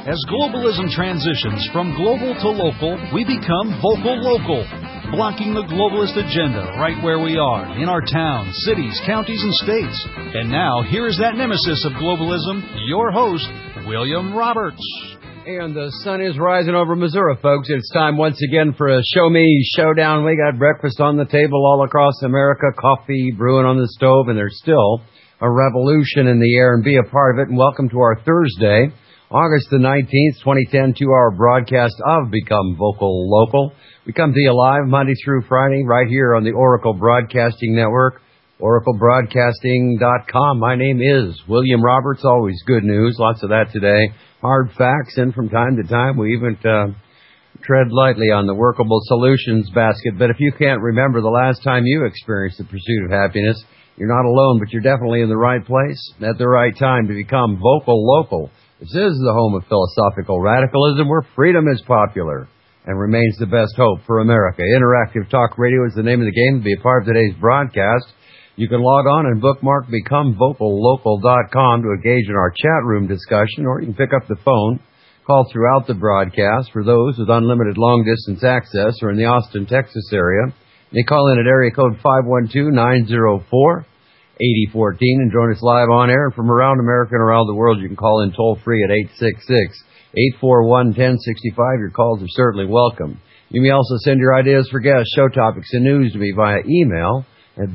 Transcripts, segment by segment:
As globalism transitions from global to local, we become vocal local, blocking the globalist agenda right where we are, in our towns, cities, counties, and states. And now, here is that nemesis of globalism, your host, William Roberts. And the sun is rising over Missouri, folks. It's time once again for a Show Me Showdown. We got breakfast on the table all across America, coffee brewing on the stove, and there's still a revolution in the air, and be a part of it. And welcome to our Thursday, August the 19th, 2010, 2-hour broadcast of Become Vocal Local. We come to you live Monday through Friday right here on the Oracle Broadcasting Network, oraclebroadcasting.com. My name is William Roberts. Always good news, lots of that today. Hard facts, and from time to time we even tread lightly on the workable solutions basket. But if you can't remember the last time you experienced the pursuit of happiness, you're not alone, but you're definitely in the right place at the right time to become vocal local. This is the home of philosophical radicalism, where freedom is popular and remains the best hope for America. Interactive Talk Radio is the name of the game. To be a part of today's broadcast, you can log on and bookmark becomevocallocal.com to engage in our chat room discussion, or you can pick up the phone, call throughout the broadcast. For those with unlimited long-distance access or in the Austin, Texas area, you call in at area code 512-904-8014 and join us live on air. From around America and around the world, you can call in toll-free at 866-841-1065. Your calls are certainly welcome. You may also send your ideas for guests, show topics, and news to me via email at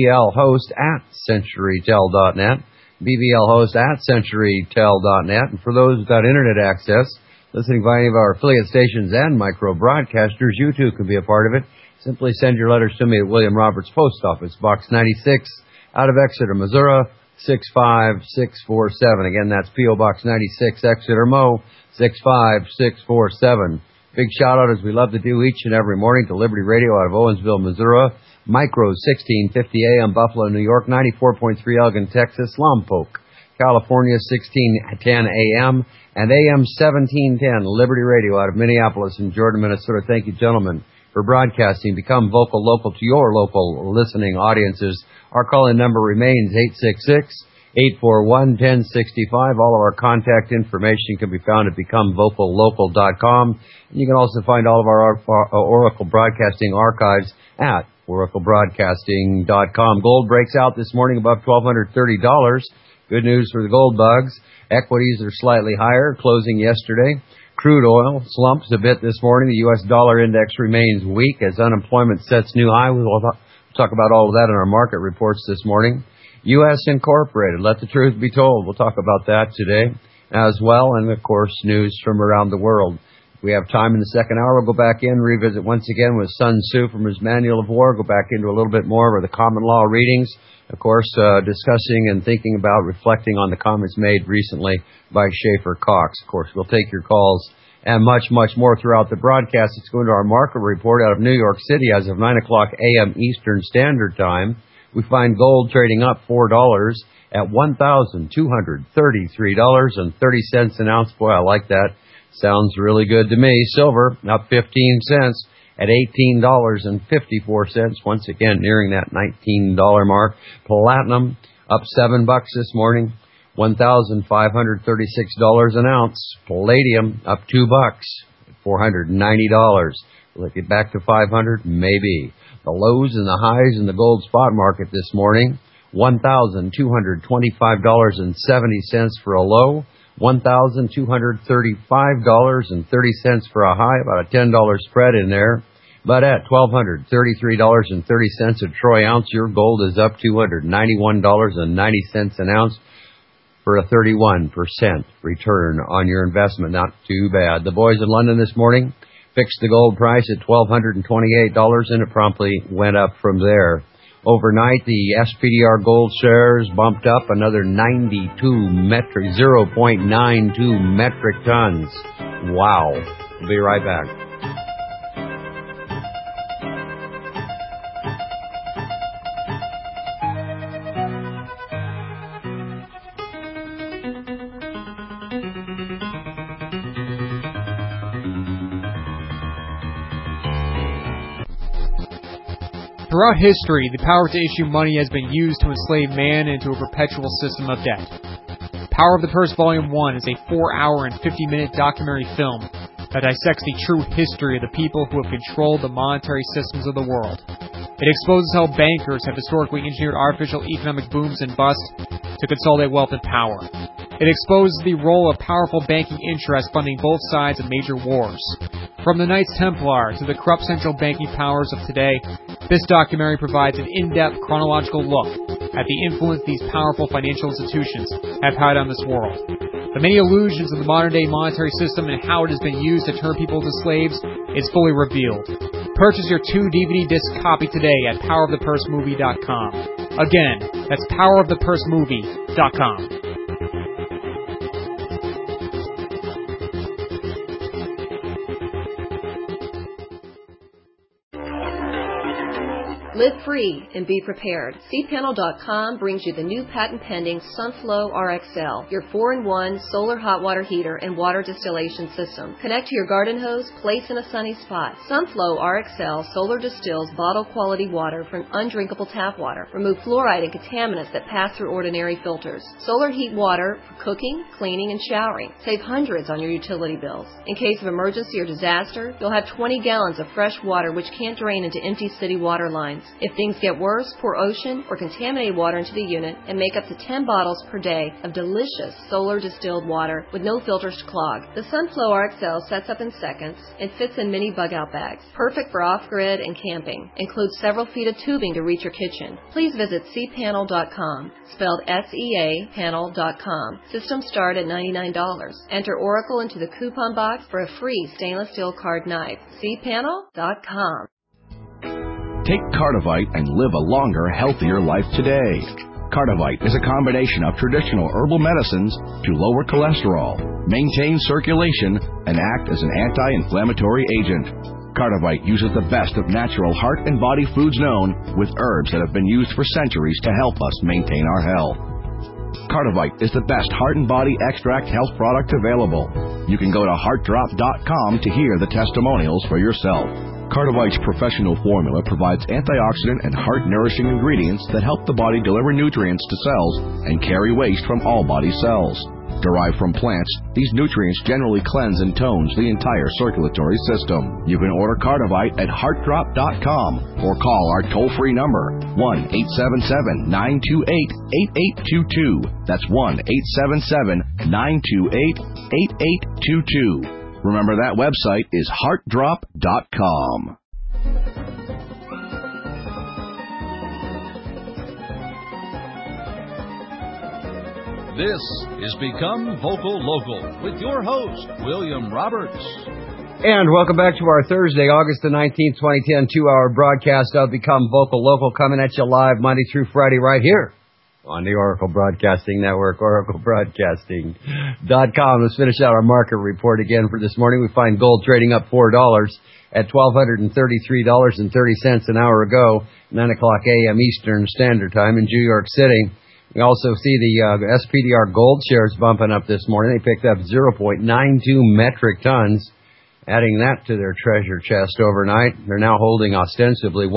bvlhost@centurytel.net, bvlhost@centurytel.net. And for those without internet access, listening via any of our affiliate stations and micro-broadcasters, you too can be a part of it. Simply send your letters to me at William Roberts Post Office, Box 96, out of Exeter, Missouri, 65647. Again, that's P.O. Box 96, Exeter, Mo, 65647. Big shout-out, as we love to do each and every morning, to Liberty Radio out of Owensville, Missouri, Micro 1650 AM, Buffalo, New York, 94.3 Elgin, Texas, Lompoc, California, 1610 AM, and AM 1710, Liberty Radio out of Minneapolis and Jordan, Minnesota. Thank you, gentlemen, for broadcasting. Become vocal local to your local listening audiences. Our call-in number remains 866-841-1065. All of our contact information can be found at becomevocallocal.com. And you can also find all of our Oracle Broadcasting archives at oraclebroadcasting.com. Gold breaks out this morning above $1,230. Good news for the gold bugs. Equities are slightly higher, closing yesterday. Crude oil slumps a bit this morning. The U.S. dollar index remains weak as unemployment sets new high. We'll talk about all of that in our market reports this morning. U.S. Incorporated, let the truth be told. We'll talk about that today as well. And, of course, news from around the world. If we have time in the second hour, we'll go back in, revisit once again with Sun Tzu from his Manual of War, go back into a little bit more of the common law readings. Of course, discussing and thinking about, reflecting on the comments made recently by Schaefer Cox. Of course, we'll take your calls and much, much more throughout the broadcast. Let's go into our market report out of New York City as of 9 o'clock a.m. Eastern Standard Time. We find gold trading up $4 at $1,233.30 an ounce. Boy, I like that. Sounds really good to me. Silver up 15 cents at $18.54. Once again, nearing that $19 mark. Platinum up $7 this morning, $1,536 an ounce. Palladium up $2, $490. Will it get back to $500? Maybe. The lows and the highs in the gold spot market this morning: $1,225.70 for a low, $1,235.30 for a high, about a $10 spread in there. But at $1,233.30 a troy ounce, your gold is up $291.90 an ounce for a 31% return on your investment. Not too bad. The boys in London this morning fixed the gold price at $1,228, and it promptly went up from there. Overnight, the SPDR gold shares bumped up another 0.92 metric tons. Wow. We'll be right back. Throughout history, the power to issue money has been used to enslave man into a perpetual system of debt. Power of the Purse Volume 1 is a 4-hour and 50-minute documentary film that dissects the true history of the people who have controlled the monetary systems of the world. It exposes how bankers have historically engineered artificial economic booms and busts to consolidate wealth and power. It exposes the role of powerful banking interests funding both sides of major wars. From the Knights Templar to the corrupt central banking powers of today, this documentary provides an in-depth chronological look at the influence these powerful financial institutions have had on this world. The many illusions of the modern-day monetary system and how it has been used to turn people into slaves is fully revealed. Purchase your 2 DVD disc copy today at powerofthepursemovie.com. Again, that's powerofthepursemovie.com. Live free and be prepared. cpanel.com brings you the new patent-pending Sunflow RXL, your 4-in-1 solar hot water heater and water distillation system. Connect to your garden hose, place in a sunny spot. Sunflow RXL solar distills bottle-quality water from undrinkable tap water. Remove fluoride and contaminants that pass through ordinary filters. Solar heat water for cooking, cleaning, and showering. Save hundreds on your utility bills. In case of emergency or disaster, you'll have 20 gallons of fresh water which can't drain into empty city water lines. If things get worse, pour ocean or contaminated water into the unit and make up to 10 bottles per day of delicious solar distilled water with no filters to clog. The Sunflow RXL sets up in seconds and fits in mini bug-out bags. Perfect for off-grid and camping. Includes several feet of tubing to reach your kitchen. Please visit cpanel.com, spelled S-E-A, panel.com. Systems start at $99. Enter Oracle into the coupon box for a free stainless steel card knife. cpanel.com. Take Cardivite and live a longer, healthier life today. Cardivite is a combination of traditional herbal medicines to lower cholesterol, maintain circulation, and act as an anti-inflammatory agent. Cardivite uses the best of natural heart and body foods known, with herbs that have been used for centuries to help us maintain our health. Cardivite is the best heart and body extract health product available. You can go to heartdrop.com to hear the testimonials for yourself. Cardivite's professional formula provides antioxidant and heart-nourishing ingredients that help the body deliver nutrients to cells and carry waste from all body cells. Derived from plants, these nutrients generally cleanse and tones the entire circulatory system. You can order Cardivite at heartdrop.com or call our toll-free number, 1-877-928-8822. That's 1-877-928-8822. Remember, that website is heartdrop.com. This is Become Vocal Local with your host, William Roberts. And welcome back to our Thursday, August the 19th, 2010, 2-hour broadcast of Become Vocal Local, coming at you live Monday through Friday right here on the Oracle Broadcasting Network, oraclebroadcasting.com. Let's finish out our market report again for this morning. We find gold trading up $4 at $1,233.30 an hour ago, 9 o'clock a.m. Eastern Standard Time in New York City. We also see the SPDR gold shares bumping up this morning. They picked up 0.92 metric tons, adding that to their treasure chest overnight. They're now holding ostensibly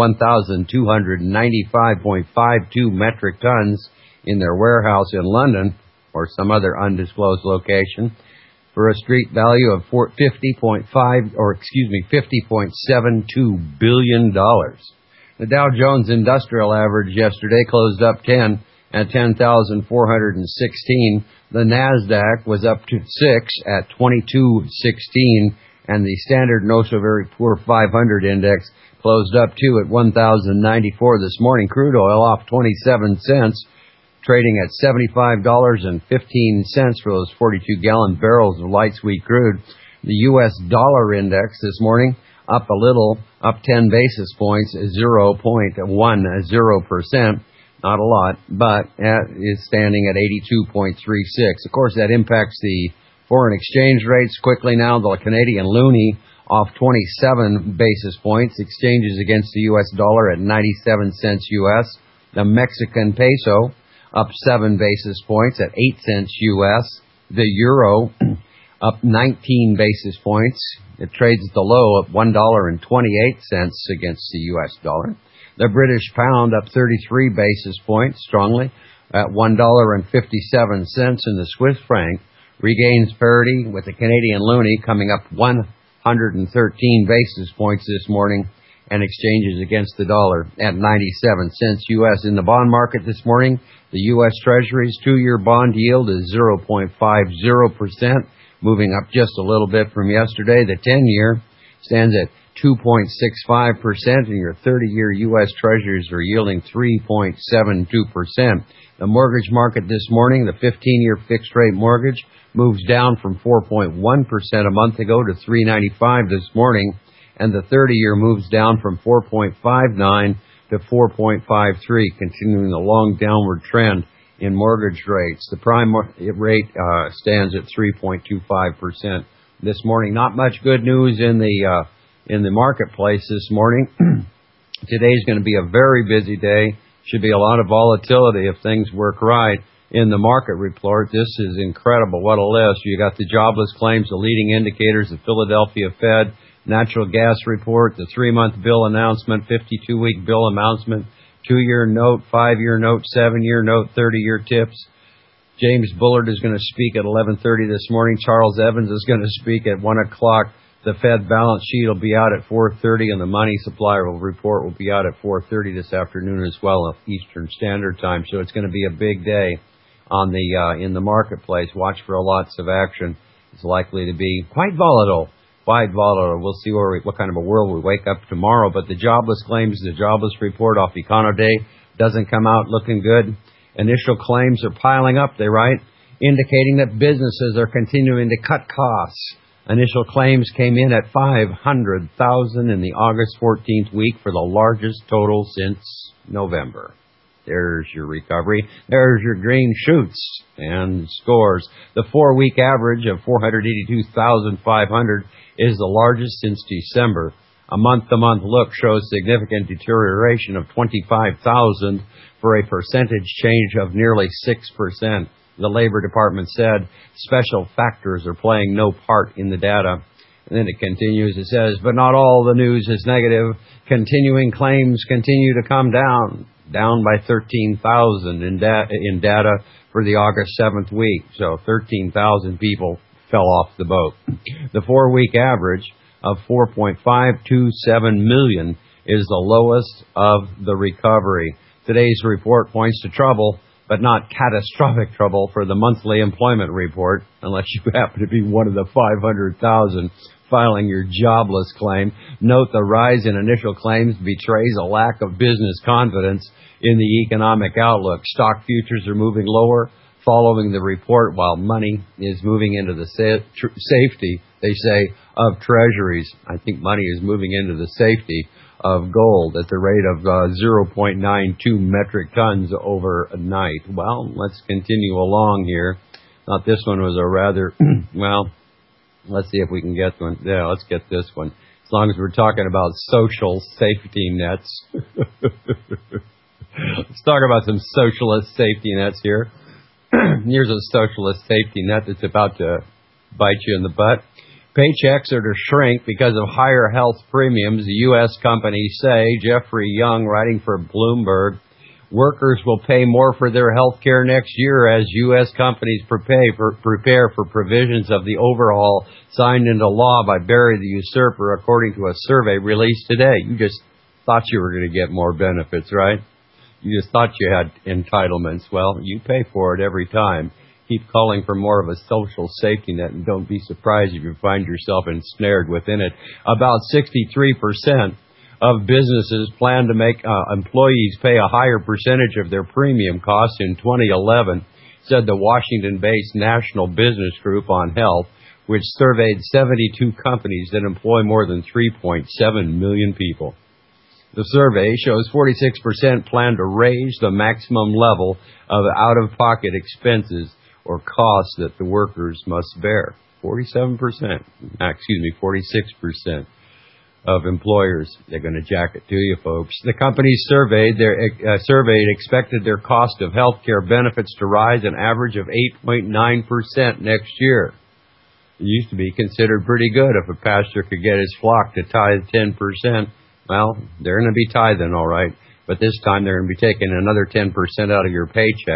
1,295.52 metric tons in their warehouse in London or some other undisclosed location for a street value of $50.72 billion. The Dow Jones Industrial Average yesterday closed up 10 at 10,416. The NASDAQ was up to 6 at 2216. And the Standard & Poor's Very Poor 500 Index closed up, too, at 1,094 this morning. Crude oil off 27 cents, trading at $75.15 for those 42-gallon barrels of light sweet crude. The U.S. dollar index this morning up a little, up 10 basis points, 0.10%. Not a lot, but is standing at 82.36. Of course, that impacts the foreign exchange rates quickly now. The Canadian loonie off 27 basis points. Exchanges against the U.S. dollar at 97 cents U.S. The Mexican peso up 7 basis points at 8 cents U.S. The euro up 19 basis points. It trades at the low of $1.28 against the U.S. dollar. The British pound up 33 basis points strongly. at $1.57, and the Swiss franc regains parity with the Canadian loonie coming up 113 basis points this morning, and exchanges against the dollar at 97 cents U.S. In the bond market this morning, the U.S. Treasury's 2-year bond yield is 0.50%, moving up just a little bit from yesterday. The 10-year stands at 2.65%, and your 30-year U.S. Treasuries are yielding 3.72%. The mortgage market this morning, the 15-year fixed-rate mortgage moves down from 4.1% a month ago to 3.95 this morning, and the 30-year moves down from 4.59 to 4.53, continuing the long downward trend in mortgage rates. The prime rate stands at 3.25% this morning. Not much good news in the marketplace this morning. Today's going to be a very busy day. Should be a lot of volatility if things work right. In the market report, this is incredible. What a list. You got the jobless claims, the leading indicators, the Philadelphia Fed, natural gas report, the 3-month bill announcement, 52-week bill announcement, 2-year note, 5-year note, 7-year note, 30-year tips. James Bullard is going to speak at 11:30 this morning. Charles Evans is going to speak at 1 o'clock. The Fed balance sheet will be out at 4:30, and the money supply report will be out at 4:30 this afternoon as well, Eastern Standard Time. So it's going to be a big day on the in the marketplace. Watch for lots of action. It's likely to be quite volatile. We'll see what kind of a world we wake up tomorrow. But the jobless claims, the jobless report off Econoday doesn't come out looking good. Initial claims are piling up, they write, indicating that businesses are continuing to cut costs. Initial claims came in at 500,000 in the August 14th week for the largest total since November. There's your recovery. There's your green shoots and scores. The 4-week average of 482,500 is the largest since December. A month-to-month look shows significant deterioration of 25,000 for a percentage change of nearly 6%. The Labor Department said special factors are playing no part in the data. And then it continues, it says, but not all the news is negative. Continuing claims continue to come down by 13,000 in data for the August 7th week. So 13,000 people fell off the boat. The 4-week average of 4.527 million is the lowest of the recovery. Today's report points to trouble, but not catastrophic trouble for the monthly employment report, unless you happen to be one of the 500,000 filing your jobless claim. Note the rise in initial claims betrays a lack of business confidence in the economic outlook. Stock futures are moving lower following the report, while money is moving into the safety, they say, of treasuries. I think money is moving into the safety of gold at the rate of 0.92 metric tons overnight. Well, let's continue along here. Thought this one was a rather, well, let's see if we can get one. Yeah, let's get this one. As long as we're talking about social safety nets. Let's talk about some socialist safety nets here. Here's a socialist safety net that's about to bite you in the butt. Paychecks are to shrink because of higher health premiums, the U.S. companies say. Jeffrey Young, writing for Bloomberg, workers will pay more for their health care next year as U.S. companies prepare for provisions of the overhaul signed into law by Barry the Usurper, according to a survey released today. You just thought you were going to get more benefits, right? You just thought you had entitlements. Well, you pay for it every time. Keep calling for more of a social safety net, and don't be surprised if you find yourself ensnared within it. About 63% of businesses plan to make employees pay a higher percentage of their premium costs in 2011, said the Washington-based National Business Group on Health, which surveyed 72 companies that employ more than 3.7 million people. The survey shows 46% plan to raise the maximum level of out-of-pocket expenses or costs that the workers must bear. 46% of employers, they're going to jack it to you, folks. The companies surveyed expected their cost of health care benefits to rise an average of 8.9% next year. It used to be considered pretty good if a pastor could get his flock to tithe 10%. Well, they're going to be tithing, all right. But this time they're going to be taking another 10% out of your paycheck.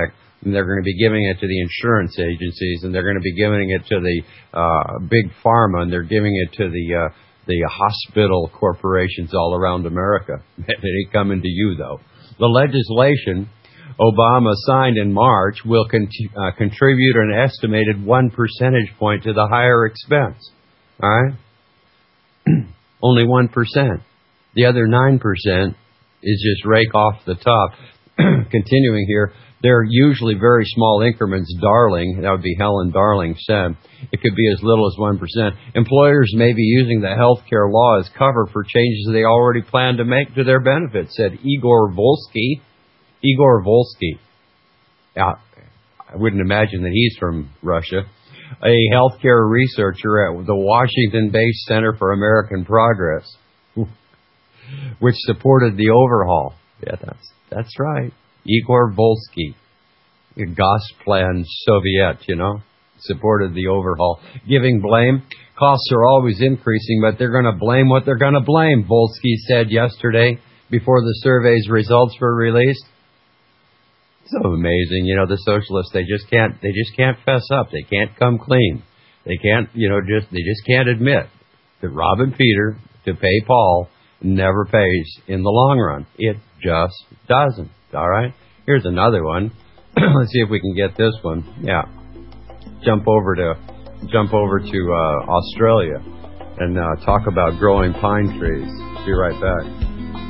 and they're going to be giving it to the insurance agencies, and they're going to be giving it to the big pharma, and they're giving it to the hospital corporations all around America. It ain't coming to you, though. The legislation Obama signed in March will contribute an estimated 1 percentage point to the higher expense. All right? Only 1%. The other 9% is just rake off the top. Continuing here, they're usually very small increments. Darling, that would be Helen Darling, said it could be as little as 1%. Employers may be using the health care law as cover for changes they already plan to make to their benefits, said Igor Volsky. Igor Volsky. Yeah, I wouldn't imagine that he's from Russia. A healthcare researcher at the Washington-based Center for American Progress, which supported the overhaul. Yeah, that's right. Igor Volsky, a Gosplan Soviet, supported the overhaul. Giving blame. Costs are always increasing, but they're going to blame what they're going to blame, Volsky said yesterday before the survey's results were released. So amazing, the socialists, they just can't fess up. They can't come clean. They can't, they just can't admit that robbing Peter to pay Paul never pays in the long run. It just doesn't. All right. Here's another one. Let's see if we can get this one. Yeah. Jump over to Australia and talk about growing pine trees. Be right back.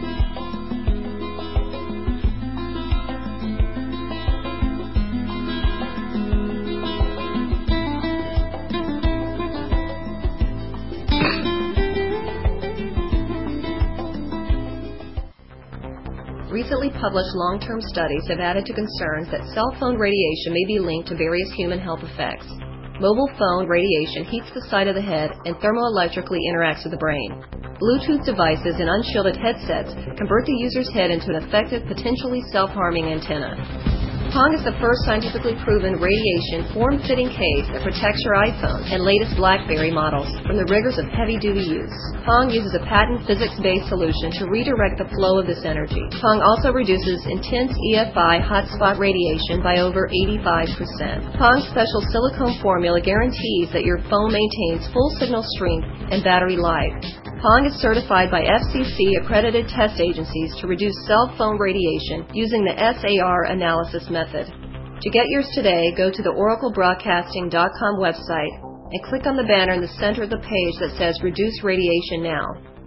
Recently published long-term studies have added to concerns that cell phone radiation may be linked to various human health effects. Mobile phone radiation heats the side of the head and thermoelectrically interacts with the brain. Bluetooth devices and unshielded headsets convert the user's head into an effective, potentially self-harming antenna. Pong is the first scientifically proven radiation form-fitting case that protects your iPhone and latest BlackBerry models from the rigors of heavy-duty use. Pong uses a patent physics-based solution to redirect the flow of this energy. Pong also reduces intense EFI hotspot radiation by over 85%. Pong's special silicone formula guarantees that your phone maintains full signal strength and battery life. Pong is certified by FCC-accredited test agencies to reduce cell phone radiation using the SAR analysis method. To get yours today, go to the oraclebroadcasting.com website and click on the banner in the center of the page that says Reduce Radiation Now.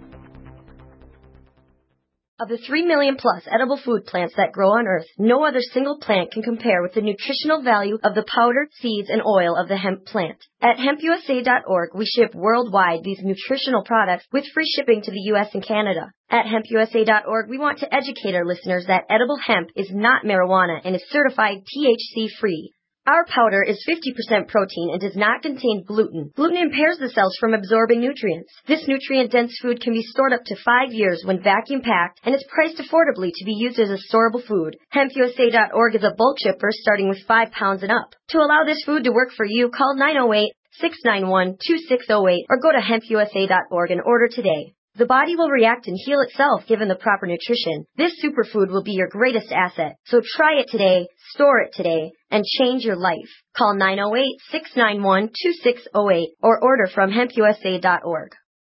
Of the 3 million plus edible food plants that grow on Earth, no other single plant can compare with the nutritional value of the powder, seeds, and oil of the hemp plant. At hempusa.org, we ship worldwide these nutritional products with free shipping to the U.S. and Canada. At hempusa.org, we want to educate our listeners that edible hemp is not marijuana and is certified THC-free. Our powder is 50% protein and does not contain gluten. Gluten impairs the cells from absorbing nutrients. This nutrient-dense food can be stored up to 5 years when vacuum-packed, and is priced affordably to be used as a storable food. HempUSA.org is a bulk shipper starting with 5 pounds and up. To allow this food to work for you, call 908-691-2608 or go to hempusa.org and order today. The body will react and heal itself given the proper nutrition. This superfood will be your greatest asset. So try it today, store it today, and change your life. Call 908-691-2608 or order from hempusa.org.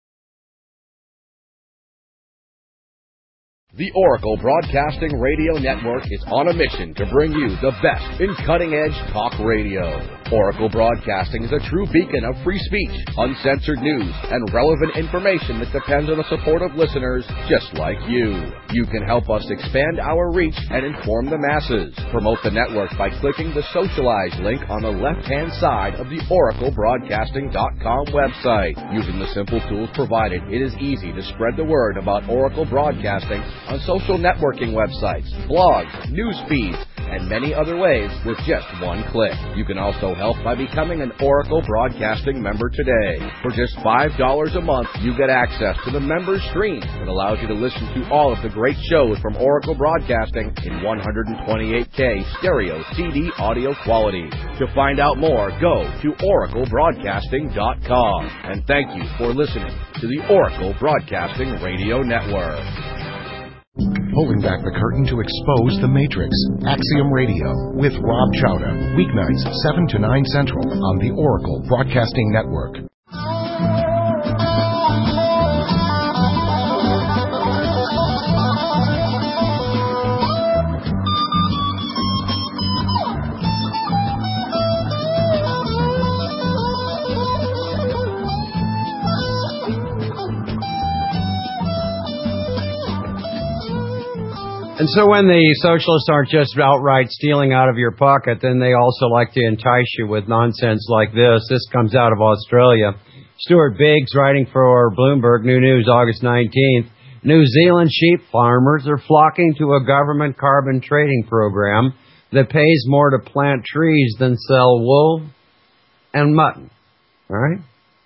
The Oracle Broadcasting Radio Network is on a mission to bring you the best in cutting-edge talk radio. Oracle Broadcasting is a true beacon of free speech, uncensored news, and relevant information that depends on the support of listeners just like you. You can help us expand our reach and inform the masses. Promote the network by clicking the Socialize link on the left-hand side of the oraclebroadcasting.com website. Using the simple tools provided, it is easy to spread the word about Oracle Broadcasting on social networking websites, blogs, news feeds, and many other ways with just one click. You can also help by becoming an Oracle Broadcasting member today. For just $5 a month, you get access to the members stream that allows you to listen to all of the great shows from Oracle Broadcasting in 128K stereo CD audio quality. To find out more, go to oraclebroadcasting.com. And thank you for listening to the Oracle Broadcasting Radio Network. Pulling back the curtain to expose the Matrix. Axiom Radio with Rob Chowda. Weeknights 7 to 9 Central on the Oracle Broadcasting Network. And so when the socialists aren't just outright stealing out of your pocket, then they also like to entice you with nonsense like this. This comes out of Australia. Stuart Biggs, writing for Bloomberg New News, August 19th. New Zealand sheep farmers are flocking to a government carbon trading program that pays more to plant trees than sell wool and mutton. All right?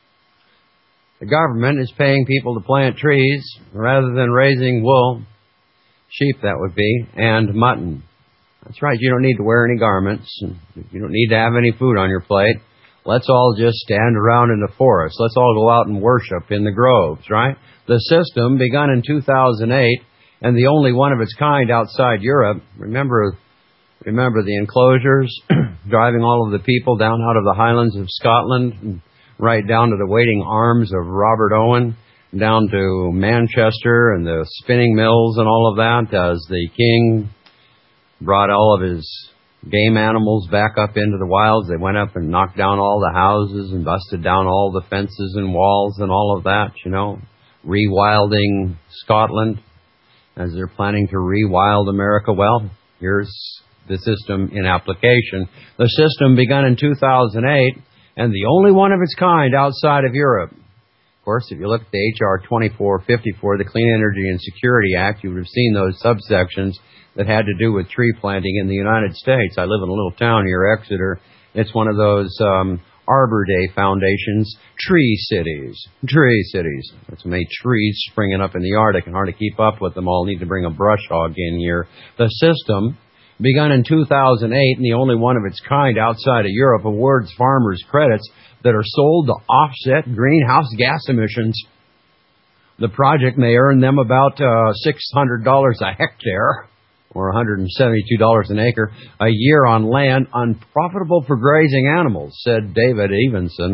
The government is paying people to plant trees rather than raising wool. Sheep, that would be, and mutton. That's right, you don't need to wear any garments. You don't need to have any food on your plate. Let's all just stand around in the forest. Let's all go out and worship in the groves, right? The system, begun in 2008, and the only one of its kind outside Europe. Remember the enclosures, driving all of the people down out of the Highlands of Scotland, and right down to the waiting arms of Robert Owen, down to Manchester and the spinning mills and all of that, as the king brought all of his game animals back up into the wilds. They went up and knocked down all the houses and busted down all the fences and walls and all of that, rewilding Scotland as they're planning to rewild America. Well, here's the system in application. The system begun in 2008 and the only one of its kind outside of Europe. Of course, if you look at the H.R. 2454, the Clean Energy and Security Act, you would have seen those subsections that had to do with tree planting in the United States. I live in a little town here, Exeter. It's one of those Arbor Day Foundation's tree cities. Tree cities. That's many trees springing up in the yard. I can hardly keep up with them all. Need to bring a brush hog in here. The system, begun in 2008 and the only one of its kind outside of Europe, awards farmers credits that are sold to offset greenhouse gas emissions. The project may earn them about $600 a hectare, or $172 an acre, a year on land unprofitable for grazing animals, said David Evenson,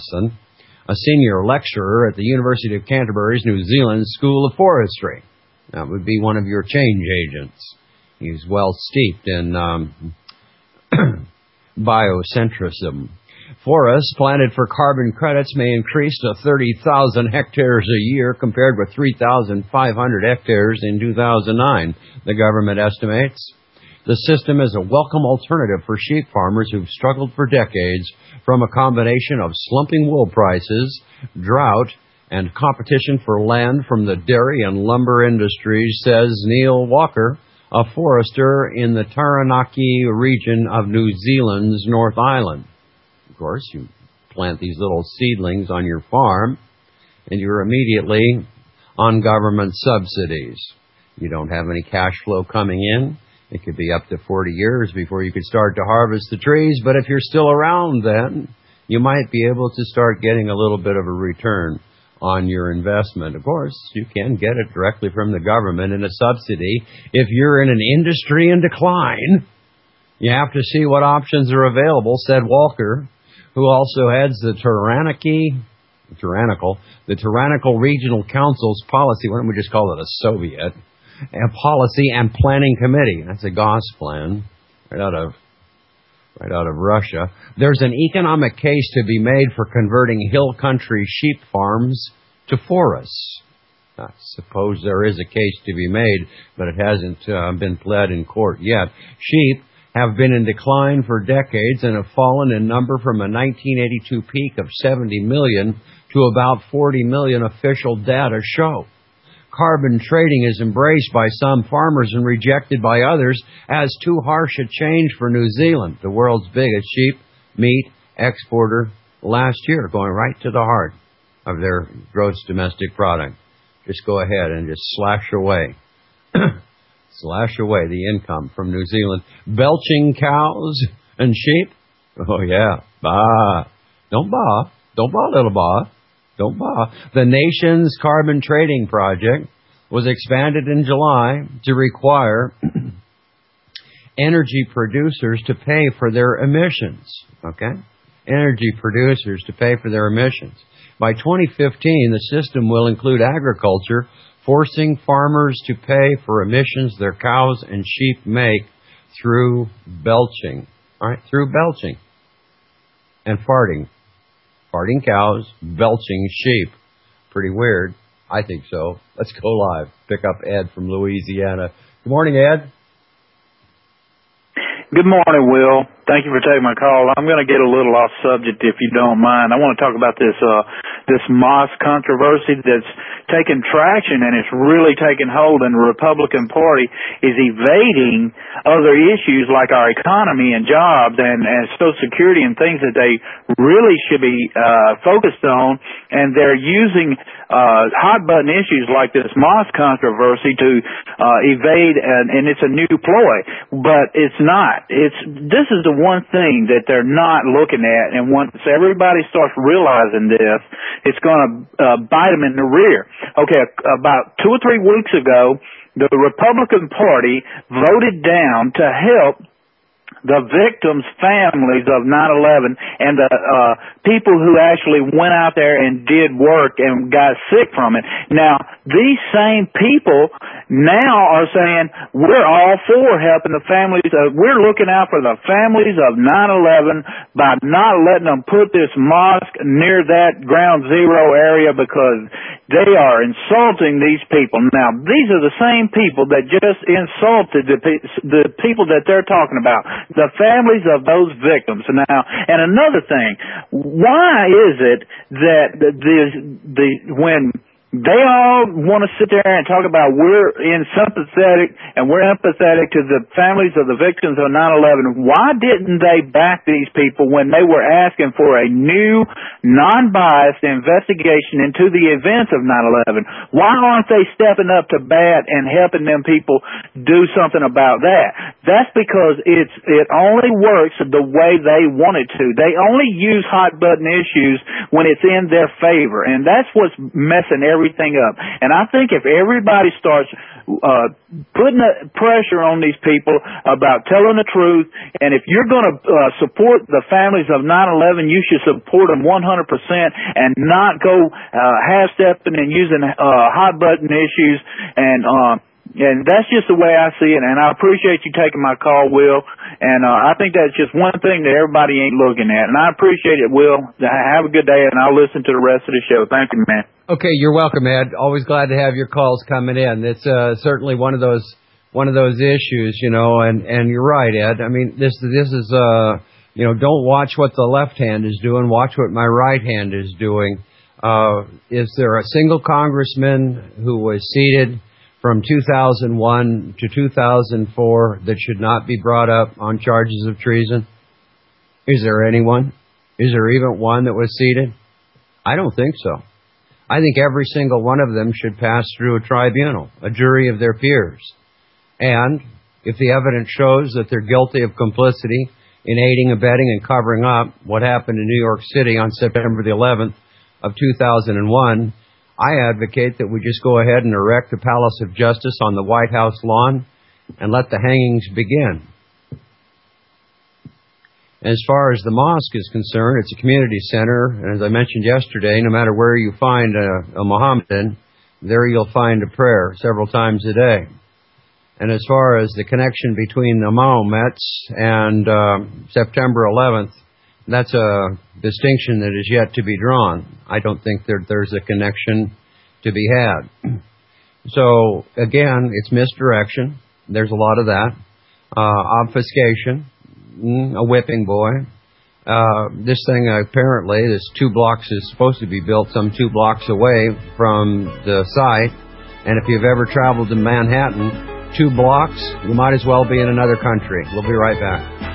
a senior lecturer at the University of Canterbury's New Zealand School of Forestry. That would be one of your change agents. He's well steeped in biocentrism. Forests planted for carbon credits may increase to 30,000 hectares a year compared with 3,500 hectares in 2009, the government estimates. The system is a welcome alternative for sheep farmers who've struggled for decades from a combination of slumping wool prices, drought, and competition for land from the dairy and lumber industries, says Neil Walker, a forester in the Taranaki region of New Zealand's North Island. Of course, you plant these little seedlings on your farm, and you're immediately on government subsidies. You don't have any cash flow coming in. It could be up to 40 years before you could start to harvest the trees, but if you're still around then, you might be able to start getting a little bit of a return on your investment. Of course, you can get it directly from the government in a subsidy. If you're in an industry in decline, you have to see what options are available, said Walker, who also heads the Tyrannical Regional Council's policy, why don't we just call it a Soviet, a policy and planning committee. That's a Gosplan, right out of Russia. There's an economic case to be made for converting hill country sheep farms to forests. I suppose there is a case to be made, but it hasn't been pled in court yet. Sheep have been in decline for decades and have fallen in number from a 1982 peak of 70 million to about 40 million, official data show. Carbon trading is embraced by some farmers and rejected by others as too harsh a change for New Zealand, the world's biggest sheep meat exporter last year, going right to the heart of their gross domestic product. Just go ahead and just slash away the income from New Zealand. Belching cows and sheep? Oh, yeah. Bah. Don't bah, little bah. Don't bah. The nation's carbon trading project was expanded in July to require energy producers to pay for their emissions. Okay? Energy producers to pay for their emissions. By 2015, the system will include agriculture, forcing farmers to pay for emissions their cows and sheep make through belching. All right? Through belching and farting. Farting cows, belching sheep. Pretty weird. I think so. Let's go live. Pick up Ed from Louisiana. Good morning, Ed. Good morning, Will. Thank you for taking my call. I'm going to get a little off subject if you don't mind. I want to talk about this mosque controversy that's taken traction and it's really taken hold, and the Republican Party is evading other issues like our economy and jobs and Social Security and things that they really should be focused on, and they're using hot button issues like this mosque controversy to evade, and it's a new ploy, but it's not. This is the one thing that they're not looking at, and once everybody starts realizing this, it's going to bite them in the rear. Okay, about 2 or 3 weeks ago, the Republican Party voted down to help the victims' families of 9/11 and the people who actually went out there and did work and got sick from it. Now, these same people now are saying, we're all for helping the families. We're looking out for the families of 9/11 by not letting them put this mosque near that ground zero area because they are insulting these people. Now, these are the same people that just insulted the people that they're talking about, the families of those victims. Now, and another thing, why is it that when they all want to sit there and talk about we're sympathetic and we're empathetic to the families of the victims of 9/11. Why didn't they back these people when they were asking for a new, non-biased investigation into the events of 9/11? Why aren't they stepping up to bat and helping them people do something about that? That's because it only works the way they want it to. They only use hot button issues when it's in their favor, and that's what's messing everything up. And I think if everybody starts putting pressure on these people about telling the truth, and if you're going to support the families of 9/11, you should support them 100% and not go half-stepping and using hot button issues. And that's just the way I see it, and I appreciate you taking my call, Will. And I think that's just one thing that everybody ain't looking at. And I appreciate it, Will. Have a good day, and I'll listen to the rest of the show. Thank you, man. Okay, you're welcome, Ed. Always glad to have your calls coming in. It's certainly one of those issues, you know. And you're right, Ed. I mean, this is don't watch what the left hand is doing. Watch what my right hand is doing. Is there a single congressman who was seated from 2001 to 2004 that should not be brought up on charges of treason? Is there anyone? Is there even one that was seated? I don't think so. I think every single one of them should pass through a tribunal, a jury of their peers. And if the evidence shows that they're guilty of complicity in aiding, abetting, and covering up what happened in New York City on September the 11th of 2001, I advocate that we just go ahead and erect the Palace of Justice on the White House lawn and let the hangings begin. As far as the mosque is concerned, it's a community center, and as I mentioned yesterday, no matter where you find a Mohammedan, there you'll find a prayer several times a day. And as far as the connection between the Mahomets and September 11th, that's a distinction that is yet to be drawn. I don't think there's a connection to be had. So, again, it's misdirection. There's a lot of that. Obfuscation. A whipping boy. This thing, apparently, this 2 blocks is supposed to be built some 2 blocks away from the site. And if you've ever traveled to Manhattan, 2 blocks, you might as well be in another country. We'll be right back.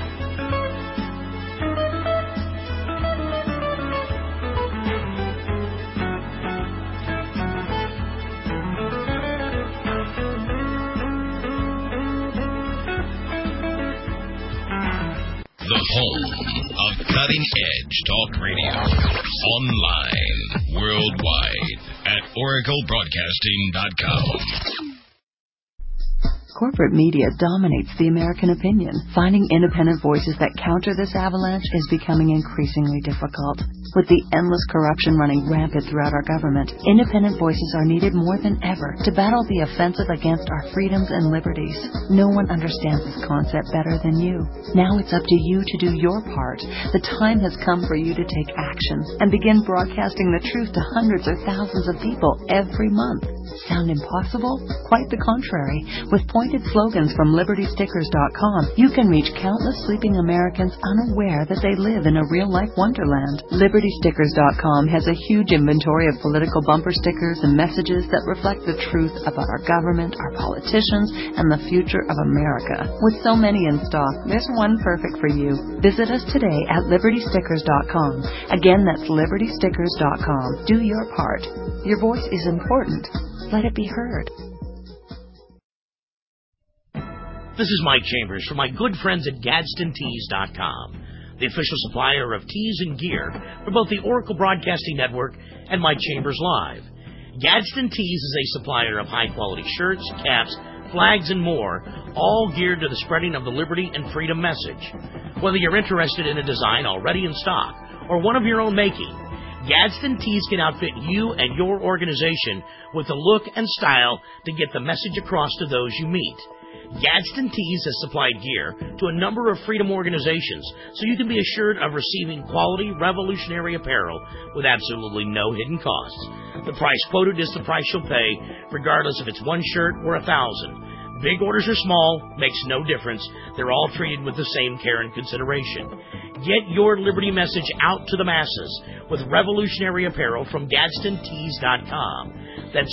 Cutting Edge Talk Radio. Online, worldwide, at OracleBroadcasting.com. Corporate media dominates the American opinion. Finding independent voices that counter this avalanche is becoming increasingly difficult. With the endless corruption running rampant throughout our government, independent voices are needed more than ever to battle the offensive against our freedoms and liberties. No one understands this concept better than you. Now it's up to you to do your part. The time has come for you to take action and begin broadcasting the truth to hundreds or thousands of people every month. Sound impossible? Quite the contrary. With pointed slogans from LibertyStickers.com, you can reach countless sleeping Americans unaware that they live in a real-life wonderland. LibertyStickers.com has a huge inventory of political bumper stickers and messages that reflect the truth about our government, our politicians, and the future of America. With so many in stock, there's one perfect for you. Visit us today at LibertyStickers.com. Again, that's LibertyStickers.com. Do your part. Your voice is important. Let it be heard. This is Mike Chambers from my good friends at GadsdenTees.com, the official supplier of tees and gear for both the Oracle Broadcasting Network and Mike Chambers Live. Gadsden Tees is a supplier of high-quality shirts, caps, flags, and more, all geared to the spreading of the liberty and freedom message. Whether you're interested in a design already in stock or one of your own making, Gadsden Tees can outfit you and your organization with the look and style to get the message across to those you meet. Gadsden Tees has supplied gear to a number of freedom organizations, so you can be assured of receiving quality, revolutionary apparel with absolutely no hidden costs. The price quoted is the price you'll pay, regardless if it's one shirt or 1,000. Big orders or small, makes no difference. They're all treated with the same care and consideration. Get your liberty message out to the masses with revolutionary apparel from GadsdenTees.com. That's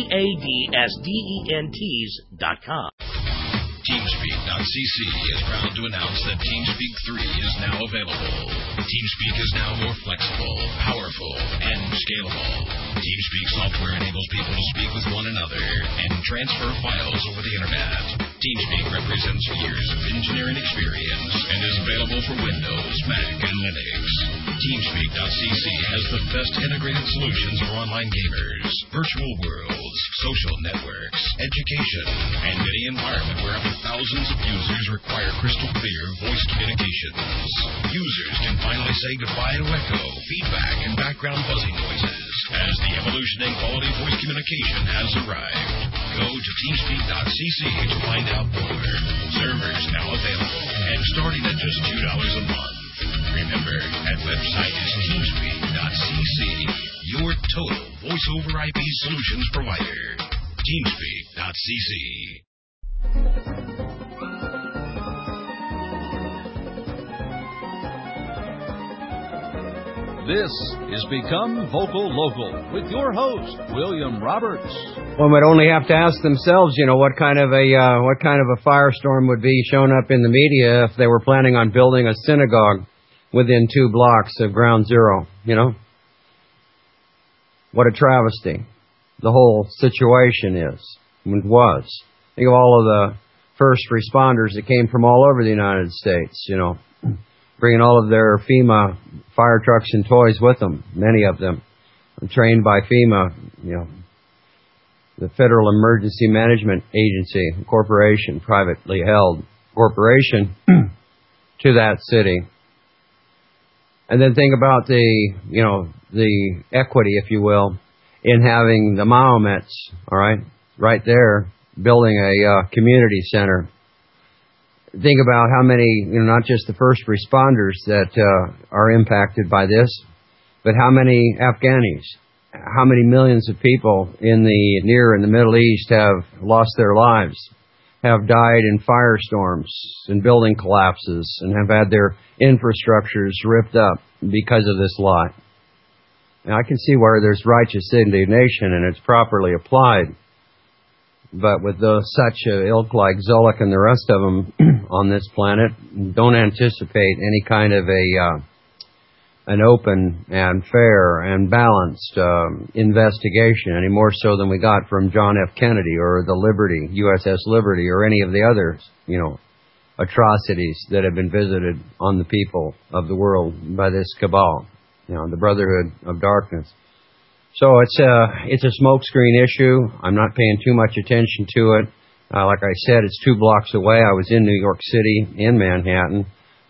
GADSDENTees.com. TeamSpeak.cc is proud to announce that TeamSpeak 3 is now available. TeamSpeak is now more flexible, powerful, and scalable. TeamSpeak software enables people to speak with one another and transfer files over the internet. TeamSpeak represents years of engineering experience and is available for Windows, Mac, and Linux. TeamSpeak.cc has the best integrated solutions for online gamers, virtual worlds, social networks, education, and any environment where up to thousands of users require crystal clear voice communications. Users can finally say goodbye to echo, feedback, and background buzzing noises as the evolution in quality voice communication has arrived. Go to TeamSpeak.cc to find out more. Servers now available and starting at just $2 a month. Remember, that website is TeamSpeak.cc, your total voice over IP solutions provider. TeamSpeak.cc. This is Become Vocal Local with your host, William Roberts. One would only have to ask themselves, what kind of a firestorm would be shown up in the media if they were planning on building a synagogue within 2 blocks of Ground Zero. What a travesty the whole situation was. Think of all of the first responders that came from all over the United States, bringing all of their FEMA fire trucks and toys with them, many of them trained by FEMA, the Federal Emergency Management Agency, corporation, privately held corporation, to that city. And then think about the equity, if you will, in having the Mahomets, all right there, building a community center. Think about how many, not just the first responders that are impacted by this, but how many Afghanis, how many millions of people in the Near and the Middle East have lost their lives, have died in firestorms and building collapses, and have had their infrastructures ripped up because of this lot. Now, I can see where there's righteous indignation and it's properly applied. But with such ilk like Zolik and the rest of them on this planet, don't anticipate any kind of an open and fair and balanced investigation, any more so than we got from John F. Kennedy or the Liberty, USS Liberty, or any of the other, atrocities that have been visited on the people of the world by this cabal, the Brotherhood of Darkness. So it's a smokescreen issue. I'm not paying too much attention to it. Like I said, it's 2 blocks away. I was in New York City, in Manhattan,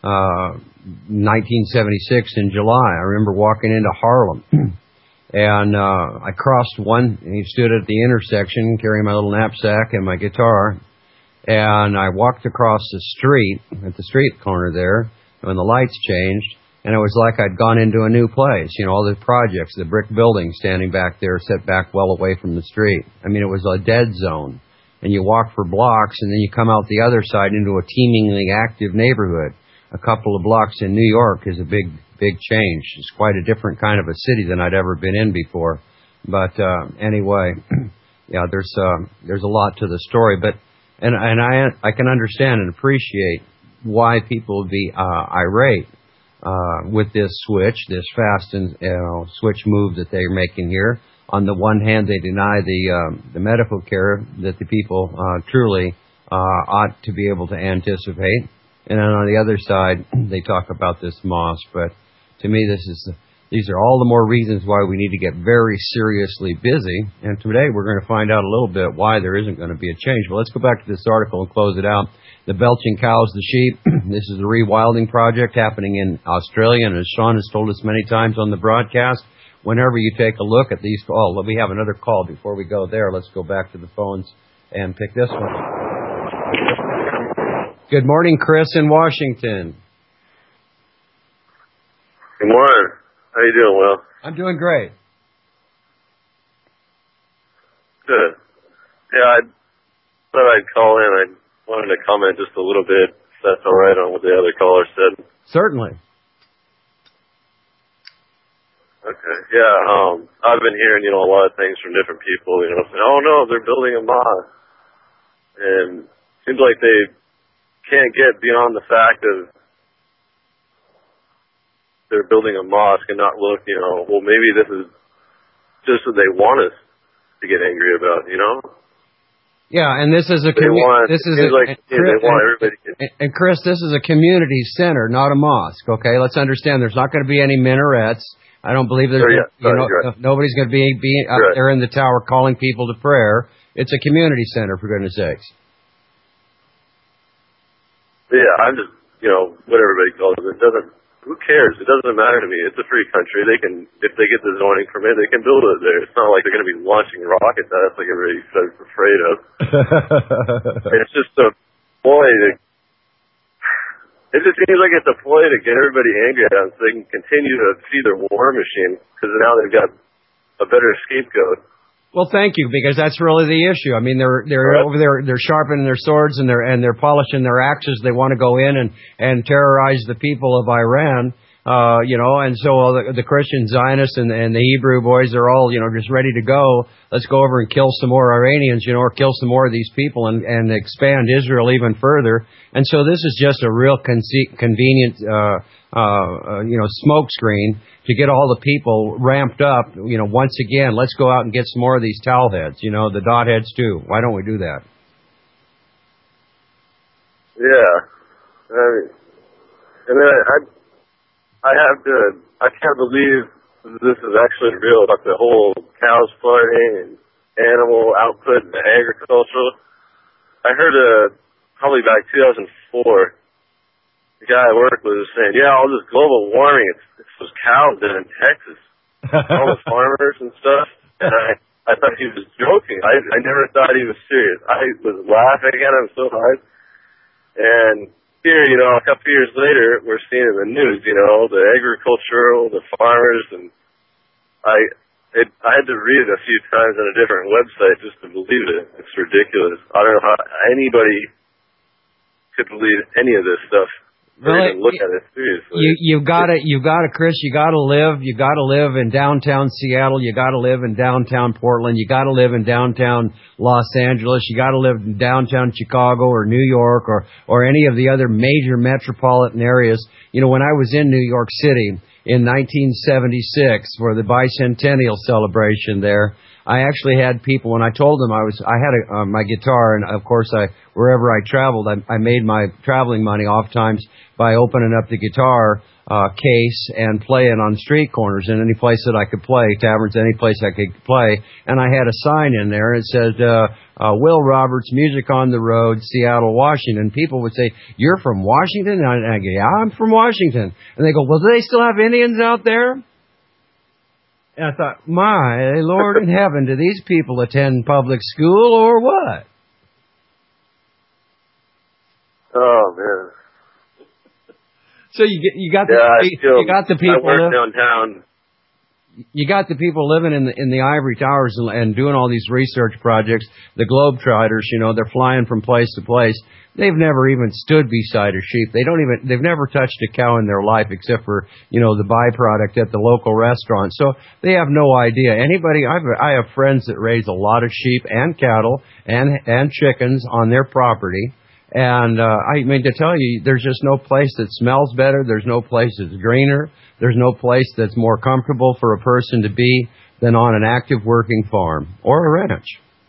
1976 in July. I remember walking into Harlem, and I crossed one, and he stood at the intersection carrying my little knapsack and my guitar, and I walked across the street, at the street corner there, when the lights changed, and it was like I'd gone into a new place. You know, all the projects, the brick buildings standing back there, set back well away from the street. I mean, it was a dead zone. And you walk for blocks, and then you come out the other side into a teemingly active neighborhood. A couple of blocks in New York is a big change. It's quite a different kind of a city than I'd ever been in before. But anyway, yeah, there's a lot to the story. But and I can understand and appreciate why people would be irate with this switch, this fast and switch move that they're making here. On the one hand, they deny the medical care that the people truly ought to be able to anticipate, and then on the other side, they talk about this MOS. But to me, these are all the more reasons why we need to get very seriously busy. And today, we're going to find out a little bit why there isn't going to be a change. But let's go back to this article and close it out. The belching cows, the sheep. This is a rewilding project happening in Australia, and as Sean has told us many times on the broadcast, whenever you take a look at these, we have another call before we go there. Let's go back to the phones and pick this one. Good morning, Chris in Washington. Good morning. How you doing, Will? I'm doing great. Good. Yeah, I thought I'd call in. I wanted to comment just a little bit, if that's all right, on what the other caller said. Certainly. Okay. Yeah, I've been hearing, a lot of things from different people, saying, oh no, they're building a mosque. And it seems like they can't get beyond the fact of they're building a mosque and not look, well, maybe this is just what they want us to get angry about, Yeah, and this is a Chris, this is a community center, not a mosque. Okay, let's understand. There's not going to be any minarets. I don't believe there's nobody's going to be up there in the tower calling people to prayer. It's a community center, for goodness sakes. Yeah, I'm just, what everybody calls it. Who cares? It doesn't matter to me. It's a free country. They can, if they get the zoning permit, they can build it there. It's not like they're going to be launching rockets at us like everybody's afraid of. It's just a ploy to. It just seems like it's a ploy to get everybody angry at them so they can continue to feed their war machine because now they've got a better scapegoat. Well, thank you, because that's really the issue. I mean, they're over there, they're sharpening their swords and they're polishing their axes. They want to go in and terrorize the people of Iran. And so the Christian Zionists and the Hebrew boys are all, just ready to go. Let's go over and kill some more Iranians, or kill some more of these people and expand Israel even further. And so this is just a real convenient, smoke screen to get all the people ramped up. Once again, let's go out and get some more of these towel heads, the dot heads too. Why don't we do that? Yeah. And then I can't believe this is actually real about the whole cows farting and animal output and agricultural. I heard probably back 2004, the guy at work was saying, yeah, all this global warming, it's those cows down in Texas, all the farmers and stuff. And I thought he was joking. I never thought he was serious. I was laughing at him so hard. And here, a couple of years later, we're seeing in the news, the agricultural, the farmers, and I had to read it a few times on a different website just to believe it. It's ridiculous. I don't know how anybody could believe any of this stuff. Really, look at it seriously. You've got to, Chris. You got to live in downtown Seattle. You got to live in downtown Portland. You got to live in downtown Los Angeles. You got to live in downtown Chicago or New York or any of the other major metropolitan areas. When I was in New York City in 1976 for the bicentennial celebration there, I actually had people, when I told them I had my guitar, and of course wherever I traveled, I made my traveling money oftentimes by opening up the guitar case and play it on street corners in any place that I could play, taverns, any place I could play. And I had a sign in there and it said, Will Roberts, Music on the Road, Seattle, Washington. People would say, "You're from Washington?" And I go, "Yeah, I'm from Washington." And they go, "Well, do they still have Indians out there?" And I thought, my Lord in heaven, do these people attend public school or what? Oh, man. So you got the people. I work downtown. You got the people living in the ivory towers and doing all these research projects. The Globetrotters, they're flying from place to place. They've never even stood beside a sheep. They've never touched a cow in their life except for, the byproduct at the local restaurant. So they have no idea. I have friends that raise a lot of sheep and cattle and chickens on their property. And, to tell you, there's just no place that smells better. There's no place that's greener. There's no place that's more comfortable for a person to be than on an active working farm or a ranch.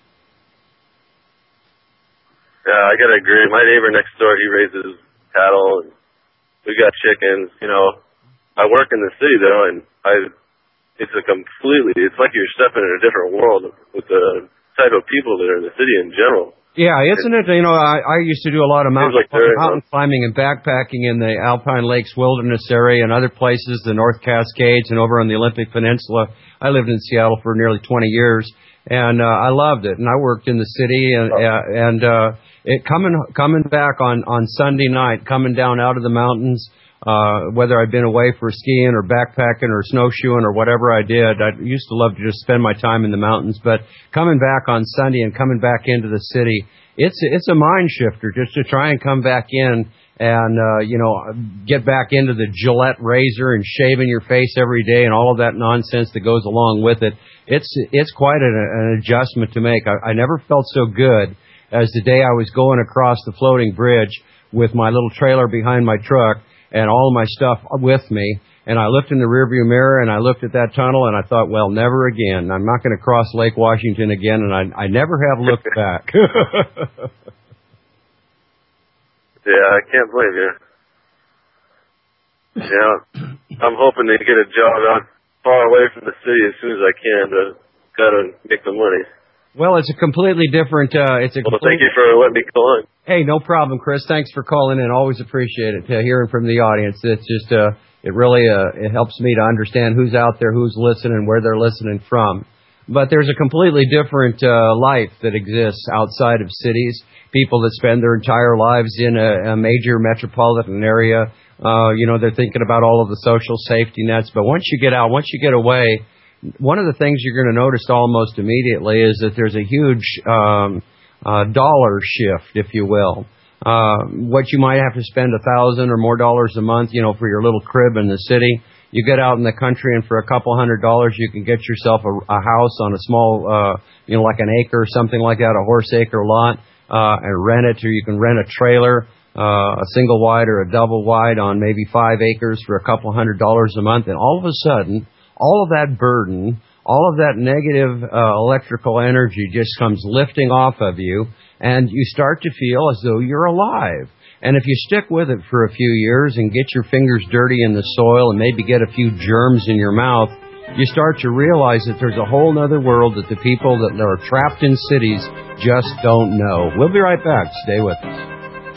Yeah, I gotta agree. My neighbor next door, he raises cattle and we got chickens. I work in the city though, and it's like you're stepping in a different world with the type of people that are in the city in general. Yeah, isn't it? I used to do a lot of mountain climbing and backpacking in the Alpine Lakes Wilderness area and other places, the North Cascades and over on the Olympic Peninsula. I lived in Seattle for nearly 20 years, and I loved it. And I worked in the city, and coming back on Sunday night, coming down out of the mountains, whether I'd been away for skiing or backpacking or snowshoeing or whatever I did, I used to love to just spend my time in the mountains. But coming back on Sunday and coming back into the city, it's a mind shifter just to try and come back in and, get back into the Gillette razor and shaving your face every day and all of that nonsense that goes along with it. It's quite an adjustment to make. I never felt so good as the day I was going across the floating bridge with my little trailer behind my truck and all of my stuff with me, and I looked in the rearview mirror and I looked at that tunnel and I thought, well, never again. I'm not going to cross Lake Washington again, and I never have looked back. Yeah, I can't blame you. Yeah, I'm hoping to get a job out far away from the city as soon as I can, but gotta make the money. Well, it's a completely different. Thank you for letting me call in. Hey, no problem, Chris. Thanks for calling in. Always appreciate it. Hearing from the audience. It's just it really it helps me to understand who's out there, who's listening, where they're listening from. But there's a completely different life that exists outside of cities. People that spend their entire lives in a major metropolitan area, they're thinking about all of the social safety nets. But once you get out, once you get away, one of the things you're going to notice almost immediately is that there's a huge dollar shift, if you will. What you might have to spend $1,000 or more dollars a month, for your little crib in the city. You get out in the country, and for a couple $100, you can get yourself a house on a small, like an acre or something like that, a horse acre lot, and rent it, or you can rent a trailer, a single wide or a double wide on maybe 5 acres for a couple $100 a month. And all of a sudden, all of that burden, all of that negative electrical energy just comes lifting off of you, and you start to feel as though you're alive. And if you stick with it for a few years and get your fingers dirty in the soil and maybe get a few germs in your mouth, you start to realize that there's a whole other world that the people that are trapped in cities just don't know. We'll be right back. Stay with us.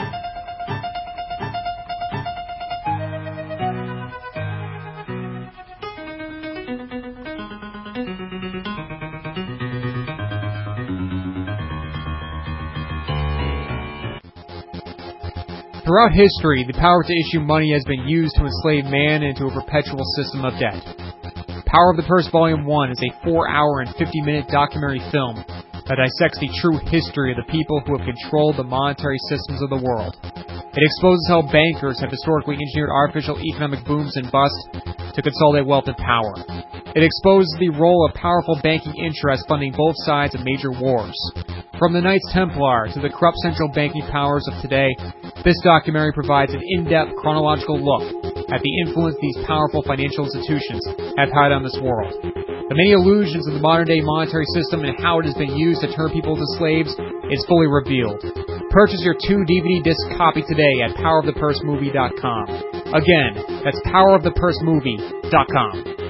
Throughout history, the power to issue money has been used to enslave man into a perpetual system of debt. Power of the Purse Volume 1 is a 4-hour and 50-minute documentary film that dissects the true history of the people who have controlled the monetary systems of the world. It exposes how bankers have historically engineered artificial economic booms and busts to consolidate wealth and power. It exposes the role of powerful banking interests funding both sides of major wars. From the Knights Templar to the corrupt central banking powers of today, this documentary provides an in-depth chronological look at the influence these powerful financial institutions have had on this world. The many illusions of the modern-day monetary system and how it has been used to turn people into slaves is fully revealed. Purchase your 2 DVD disc copy today at powerofthepursemovie.com. Again, that's powerofthepursmovie.com.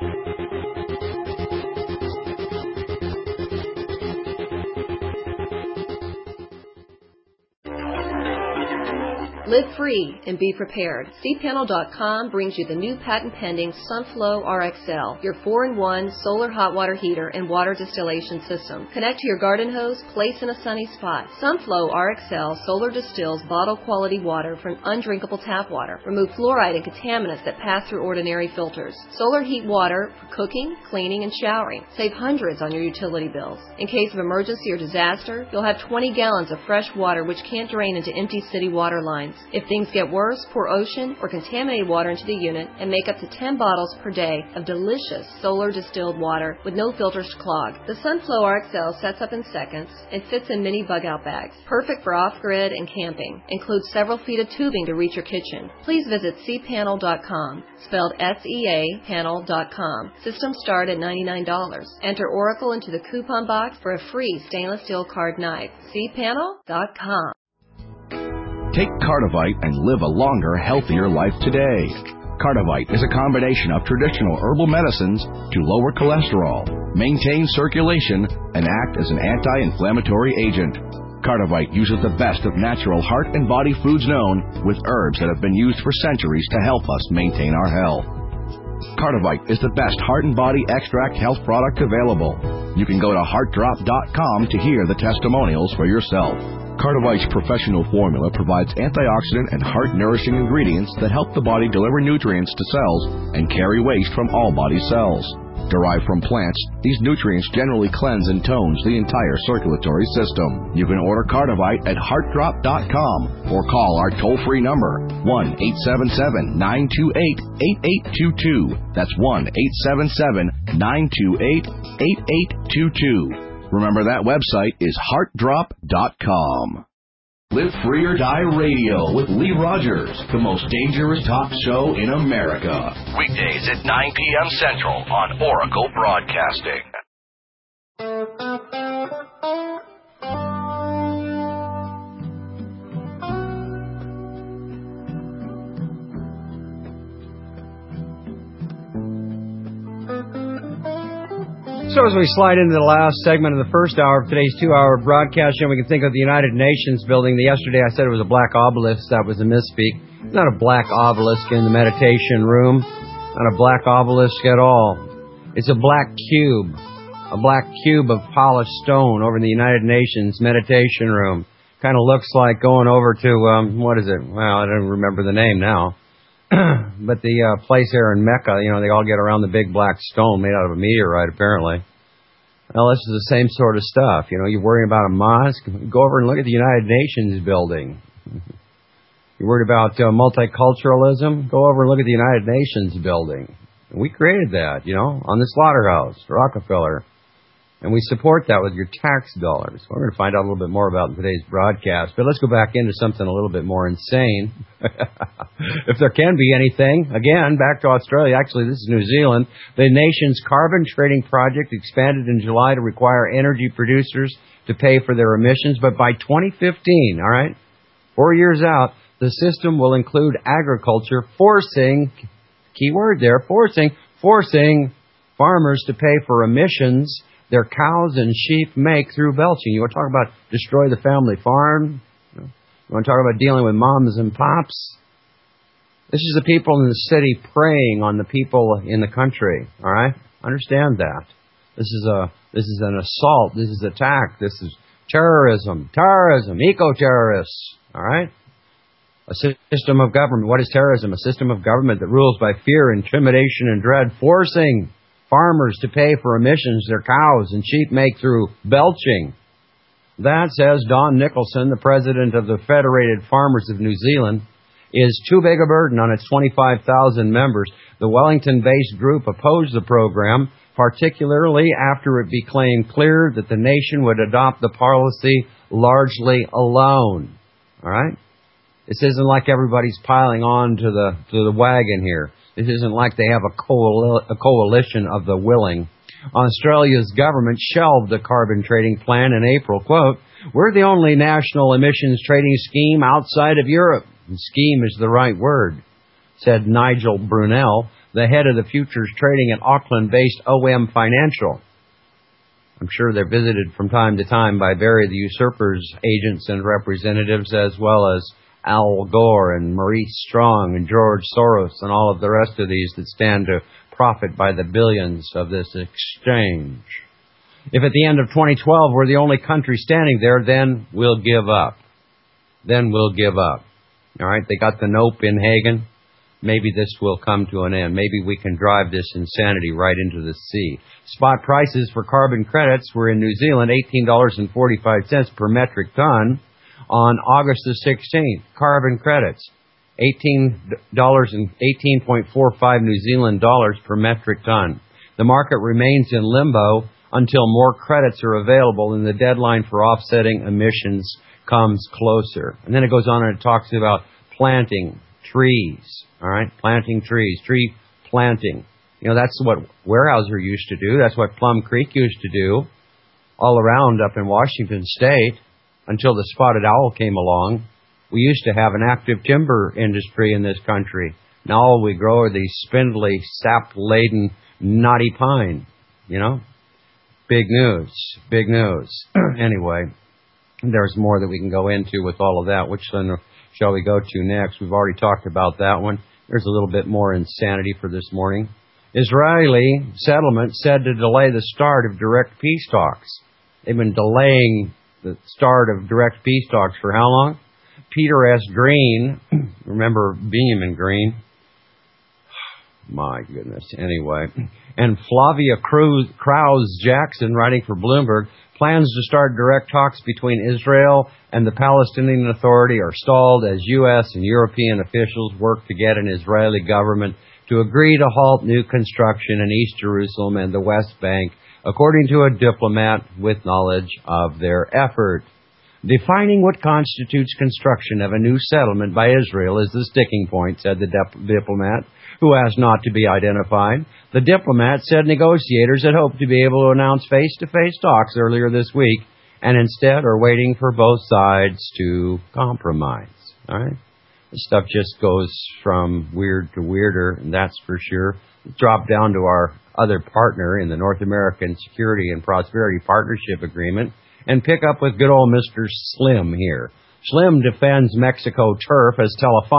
Live free and be prepared. cpanel.com brings you the new patent-pending Sunflow RXL, your 4-in-1 solar hot water heater and water distillation system. Connect to your garden hose, place in a sunny spot. Sunflow RXL solar distills bottle-quality water from undrinkable tap water. Remove fluoride and contaminants that pass through ordinary filters. Solar heat water for cooking, cleaning, and showering. Save hundreds on your utility bills. In case of emergency or disaster, you'll have 20 gallons of fresh water which can't drain into empty city water lines. If things get worse, pour ocean or contaminated water into the unit and make up to 10 bottles per day of delicious solar distilled water with no filters to clog. The Sunflow RXL sets up in seconds and fits in mini bug-out bags. Perfect for off-grid and camping. Includes several feet of tubing to reach your kitchen. Please visit cpanel.com, spelled S-E-A, panel.com. Systems start at $99. Enter Oracle into the coupon box for a free stainless steel card knife. cpanel.com. Take Cardivite and live a longer, healthier life today. Cardivite is a combination of traditional herbal medicines to lower cholesterol, maintain circulation, and act as an anti-inflammatory agent. Cardivite uses the best of natural heart and body foods known, with herbs that have been used for centuries to help us maintain our health. Cardivite is the best heart and body extract health product available. You can go to heartdrop.com to hear the testimonials for yourself. Cardivite's professional formula provides antioxidant and heart-nourishing ingredients that help the body deliver nutrients to cells and carry waste from all body cells. Derived from plants, these nutrients generally cleanse and tones the entire circulatory system. You can order Cardivite at heartdrop.com or call our toll-free number, 1-877-928-8822. That's 1-877-928-8822. Remember, that website is heartdrop.com. Live Free or Die Radio with Lee Rogers, the most dangerous talk show in America. Weekdays at 9 p.m. Central on Oracle Broadcasting. So as we slide into the last segment of the first hour of today's 2-hour broadcast, we can think of the United Nations building. Yesterday I said it was a black obelisk. That was a misspeak. It's not a black obelisk in the meditation room. Not a black obelisk at all. It's a black cube. A black cube of polished stone over in the United Nations meditation room. Kind of looks like going over to, what is it? Well, I don't remember the name now. But the place there in Mecca, they all get around the big black stone made out of a meteorite, apparently. Well, this is the same sort of stuff. You're worrying about a mosque? Go over and look at the United Nations building. You're worried about multiculturalism? Go over and look at the United Nations building. We created that, on the slaughterhouse, Rockefeller. And we support that with your tax dollars. We're going to find out a little bit more about in today's broadcast. But let's go back into something a little bit more insane. If there can be anything. Again, back to Australia. Actually, this is New Zealand. The nation's carbon trading project expanded in July to require energy producers to pay for their emissions. But by 2015, 4 years out, the system will include agriculture forcing, key word there, forcing farmers to pay for emissions their cows and sheep make through belching. You want to talk about destroy the family farm? You want to talk about dealing with moms and pops? This is the people in the city preying on the people in the country. All right? Understand that. This is an assault. This is attack. This is terrorism, eco-terrorists. All right? A system of government. What is terrorism? A system of government that rules by fear, intimidation, and dread, forcing farmers to pay for emissions their cows and sheep make through belching. That, says Don Nicholson, the president of the Federated Farmers of New Zealand, is too big a burden on its 25,000 members. The Wellington-based group opposed the program, particularly after it became clear that the nation would adopt the policy largely alone. All right? This isn't like everybody's piling on to the wagon here. This isn't like they have a coalition of the willing. Australia's government shelved the carbon trading plan in April. Quote, "We're the only national emissions trading scheme outside of Europe." And scheme is the right word. said Nigel Brunel, the head of the futures trading at Auckland-based OM Financial. I'm sure they're visited from time to time by Barry the Usurper's agents and representatives, as well as Al Gore and Maurice Strong and George Soros and all of the rest of these that stand to profit by the billions of this exchange. If at the end of 2012 we're the only country standing there, then we'll give up. Then we'll give up. All right, they got the nope in Hagen. Maybe this will come to an end. Maybe we can drive this insanity right into the sea. Spot prices for carbon credits were in New Zealand $18.45 per metric ton on August the 16th. Carbon credits, $18.45 New Zealand dollars per metric ton. The market remains in limbo until more credits are available and the deadline for offsetting emissions comes closer. And then it goes on and it talks about planting trees. All right, planting trees, tree planting. You know, that's what Weyerhaeuser used to do. That's what Plum Creek used to do all around up in Washington State until the spotted owl came along. We used to have an active timber industry in this country. Now all we grow are these spindly, sap-laden, knotty pine. You know? Big news. Big news. Anyway, there's more that we can go into with all of that. Which one shall we go to next? We've already talked about that one. There's a little bit more insanity for this morning. Israeli settlement said to delay the start of direct peace talks. They've been delaying the start of direct peace talks for how long? Peter S. Green, remember Benjamin Green? My goodness. Anyway. And Flavia Krause Jackson, writing for Bloomberg, plans to start direct talks between Israel and the Palestinian Authority are stalled as U.S. and European officials work to get an Israeli government to agree to halt new construction in East Jerusalem and the West Bank, according to a diplomat with knowledge of their effort. Defining what constitutes construction of a new settlement by Israel is the sticking point, said the diplomat, who asked not to be identified. The diplomat said negotiators had hoped to be able to announce face-to-face talks earlier this week and instead are waiting for both sides to compromise. All right? This stuff just goes from weird to weirder, and that's for sure. Let's drop down to our other partner in the North American Security and Prosperity Partnership Agreement and pick up with good old Mr. Slim here. Slim defends Mexico turf as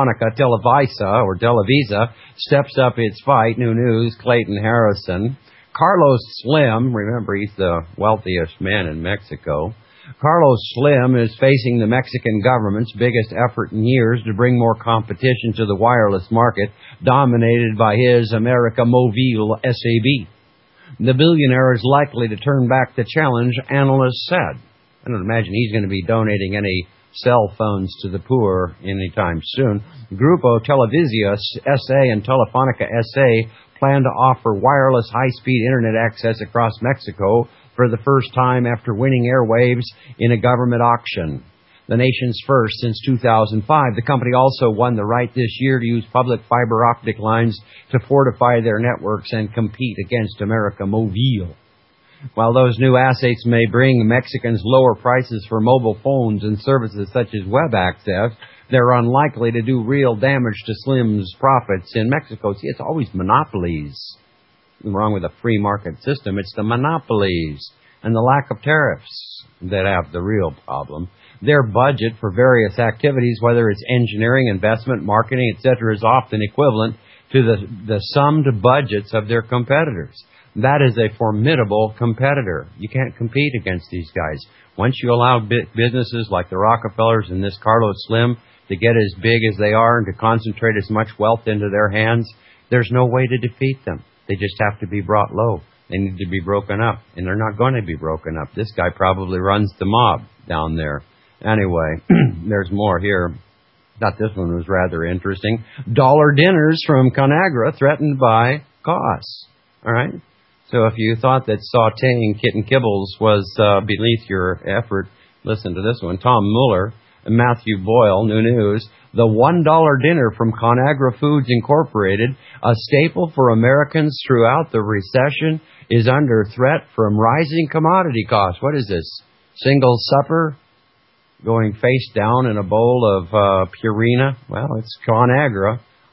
Televisa steps up its fight. New news, Clayton Harrison. Carlos Slim, remember he's the wealthiest man in Mexico. Carlos Slim is facing the Mexican government's biggest effort in years to bring more competition to the wireless market, dominated by his América Móvil SAB. The billionaire is likely to turn back the challenge, analysts said. I don't imagine he's going to be donating any cell phones to the poor anytime soon. Grupo Televisa S.A. and Telefonica S.A. plan to offer wireless high-speed internet access across Mexico for the first time after winning airwaves in a government auction. The nation's first since 2005. The company also won the right this year to use public fiber optic lines to fortify their networks and compete against América Móvil. While those new assets may bring Mexicans lower prices for mobile phones and services such as web access, they're unlikely to do real damage to Slim's profits in Mexico. See, it's always monopolies. Nothing wrong with a free market system. It's the monopolies and the lack of tariffs that have the real problem. Their budget for various activities, whether it's engineering, investment, marketing, etc., is often equivalent to the summed budgets of their competitors. That is a formidable competitor. You can't compete against these guys. Once you allow businesses like the Rockefellers and this Carlos Slim to get as big as they are and to concentrate as much wealth into their hands, there's no way to defeat them. They just have to be brought low. They need to be broken up, and they're not going to be broken up. This guy probably runs the mob down there. Anyway, there's more here. Thought this one was rather interesting. Dollar dinners from Conagra threatened by costs. All right? So if you thought that sautéing kitten kibbles was beneath your effort, listen to this one. Tom Mueller and Matthew Boyle, New News. The $1 dinner from Conagra Foods Incorporated, a staple for Americans throughout the recession, is under threat from rising commodity costs. What is this? Single supper? Going face down in a bowl of Purina? Well, it's Conagra.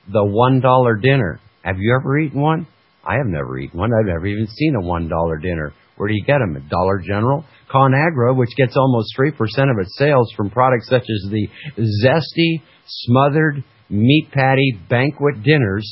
the $1 dinner. Have you ever eaten one? I have never eaten one. I've never even seen a $1 dinner. Where do you get them? At Dollar General? ConAgra, which gets almost 3% of its sales from products such as the Zesty Smothered Meat Patty Banquet Dinners.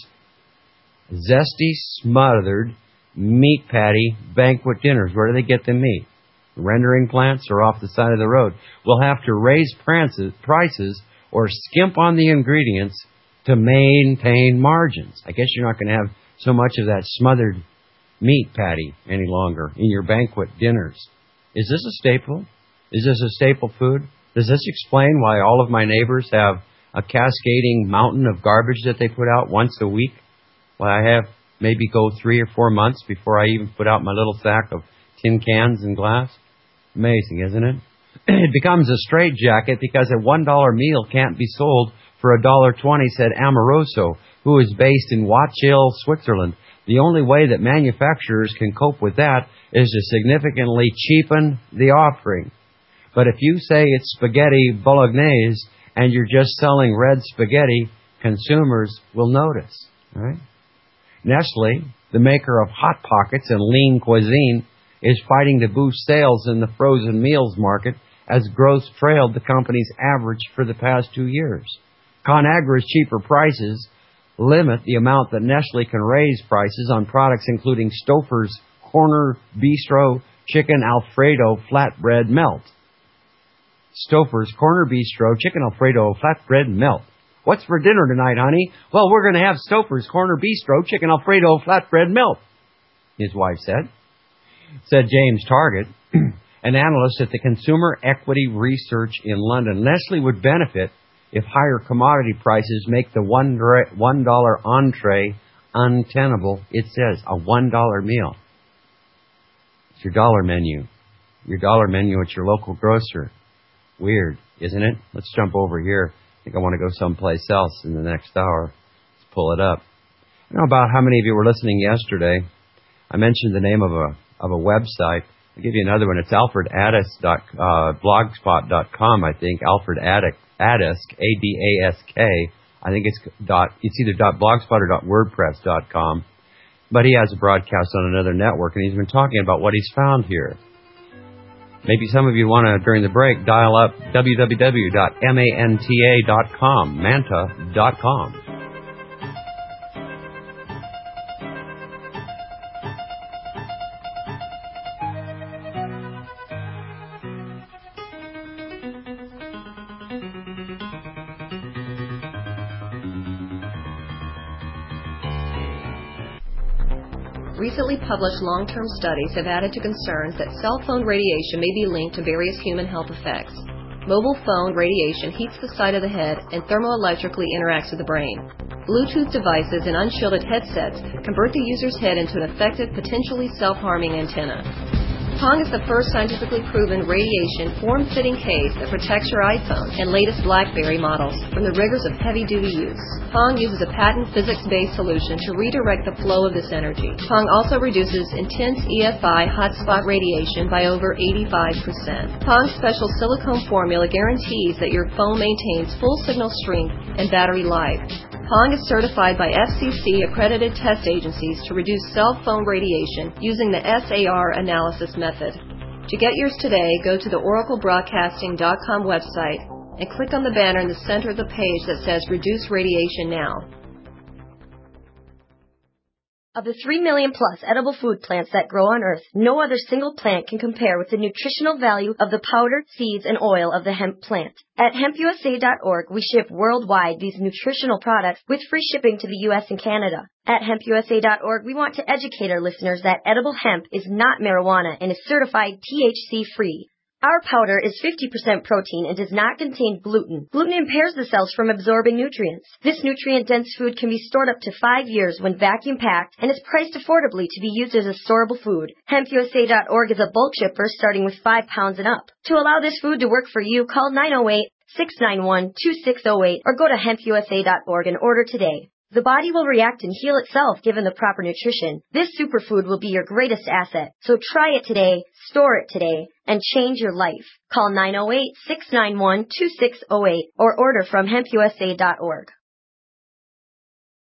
Zesty Smothered Meat Patty Banquet Dinners. Where do they get the meat? Rendering plants or off the side of the road? We'll have to raise prices or skimp on the ingredients to maintain margins. I guess you're not going to have so much of that smothered meat patty any longer in your banquet dinners. Is this a staple? Is this a staple food? Does this explain why all of my neighbors have a cascading mountain of garbage that they put out once a week? Why I have maybe go 3 or 4 months before I even put out my little sack of tin cans and glass? Amazing, isn't it? It becomes a straitjacket because a $1 meal can't be sold for $1.20, said Amoroso, who is based in Watchil, Switzerland. The only way that manufacturers can cope with that is to significantly cheapen the offering. But if you say it's spaghetti bolognese and you're just selling red spaghetti, consumers will notice. Right? Nestle, the maker of Hot Pockets and Lean Cuisine, is fighting to boost sales in the frozen meals market as growth trailed the company's average for the past 2 years. ConAgra's cheaper prices limit the amount that Nestle can raise prices on products including Stouffer's Corner Bistro Chicken Alfredo Flatbread Melt. Stouffer's Corner Bistro Chicken Alfredo Flatbread Melt. What's for dinner tonight, honey? Well, we're going to have Stouffer's Corner Bistro Chicken Alfredo Flatbread Melt, his wife said. Said James Target, an analyst at the Consumer Equity Research in London. Nestle would benefit if higher commodity prices make the $1 entree untenable. It says a $1 meal. It's your dollar menu. Your dollar menu at your local grocer. Weird, isn't it? Let's jump over here. I think I want to go someplace else in the next hour. Let's pull it up. I don't know about how many of you were listening yesterday. I mentioned the name of a website. I'll give you another one. It's alfredadesk.blogspot.com, I think. Alfred Adask, A-D-A-S-K. I think it's either .blogspot or .wordpress.com. But he has a broadcast on another network, and he's been talking about what he's found here. Maybe some of you want to, during the break, dial up www.manta.com, manta.com. Recently published long-term studies have added to concerns that cell phone radiation may be linked to various human health effects. Mobile phone radiation heats the side of the head and thermoelectrically interacts with the brain. Bluetooth devices and unshielded headsets convert the user's head into an effective, potentially self-harming antenna. Pong is the first scientifically proven radiation form-fitting case that protects your iPhone and latest BlackBerry models from the rigors of heavy-duty use. Pong uses a patent physics-based solution to redirect the flow of this energy. Pong also reduces intense EFI hotspot radiation by over 85%. Pong's special silicone formula guarantees that your phone maintains full signal strength and battery life. Pong is certified by FCC-accredited test agencies to reduce cell phone radiation using the SAR analysis method. To get yours today, go to the oraclebroadcasting.com website and click on the banner in the center of the page that says Reduce Radiation Now. Of the 3 million plus edible food plants that grow on Earth, no other single plant can compare with the nutritional value of the powder, seeds, and oil of the hemp plant. At hempusa.org, we ship worldwide these nutritional products with free shipping to the U.S. and Canada. At hempusa.org, we want to educate our listeners that edible hemp is not marijuana and is certified THC-free. Our powder is 50% protein and does not contain gluten. Gluten impairs the cells from absorbing nutrients. This nutrient-dense food can be stored up to 5 years when vacuum-packed and is priced affordably to be used as a storable food. HempUSA.org is a bulk shipper starting with 5 pounds and up. To allow this food to work for you, call 908-691-2608 or go to hempusa.org and order today. The body will react and heal itself given the proper nutrition. This superfood will be your greatest asset. So try it today, store it today, and change your life. Call 908-691-2608 or order from hempusa.org.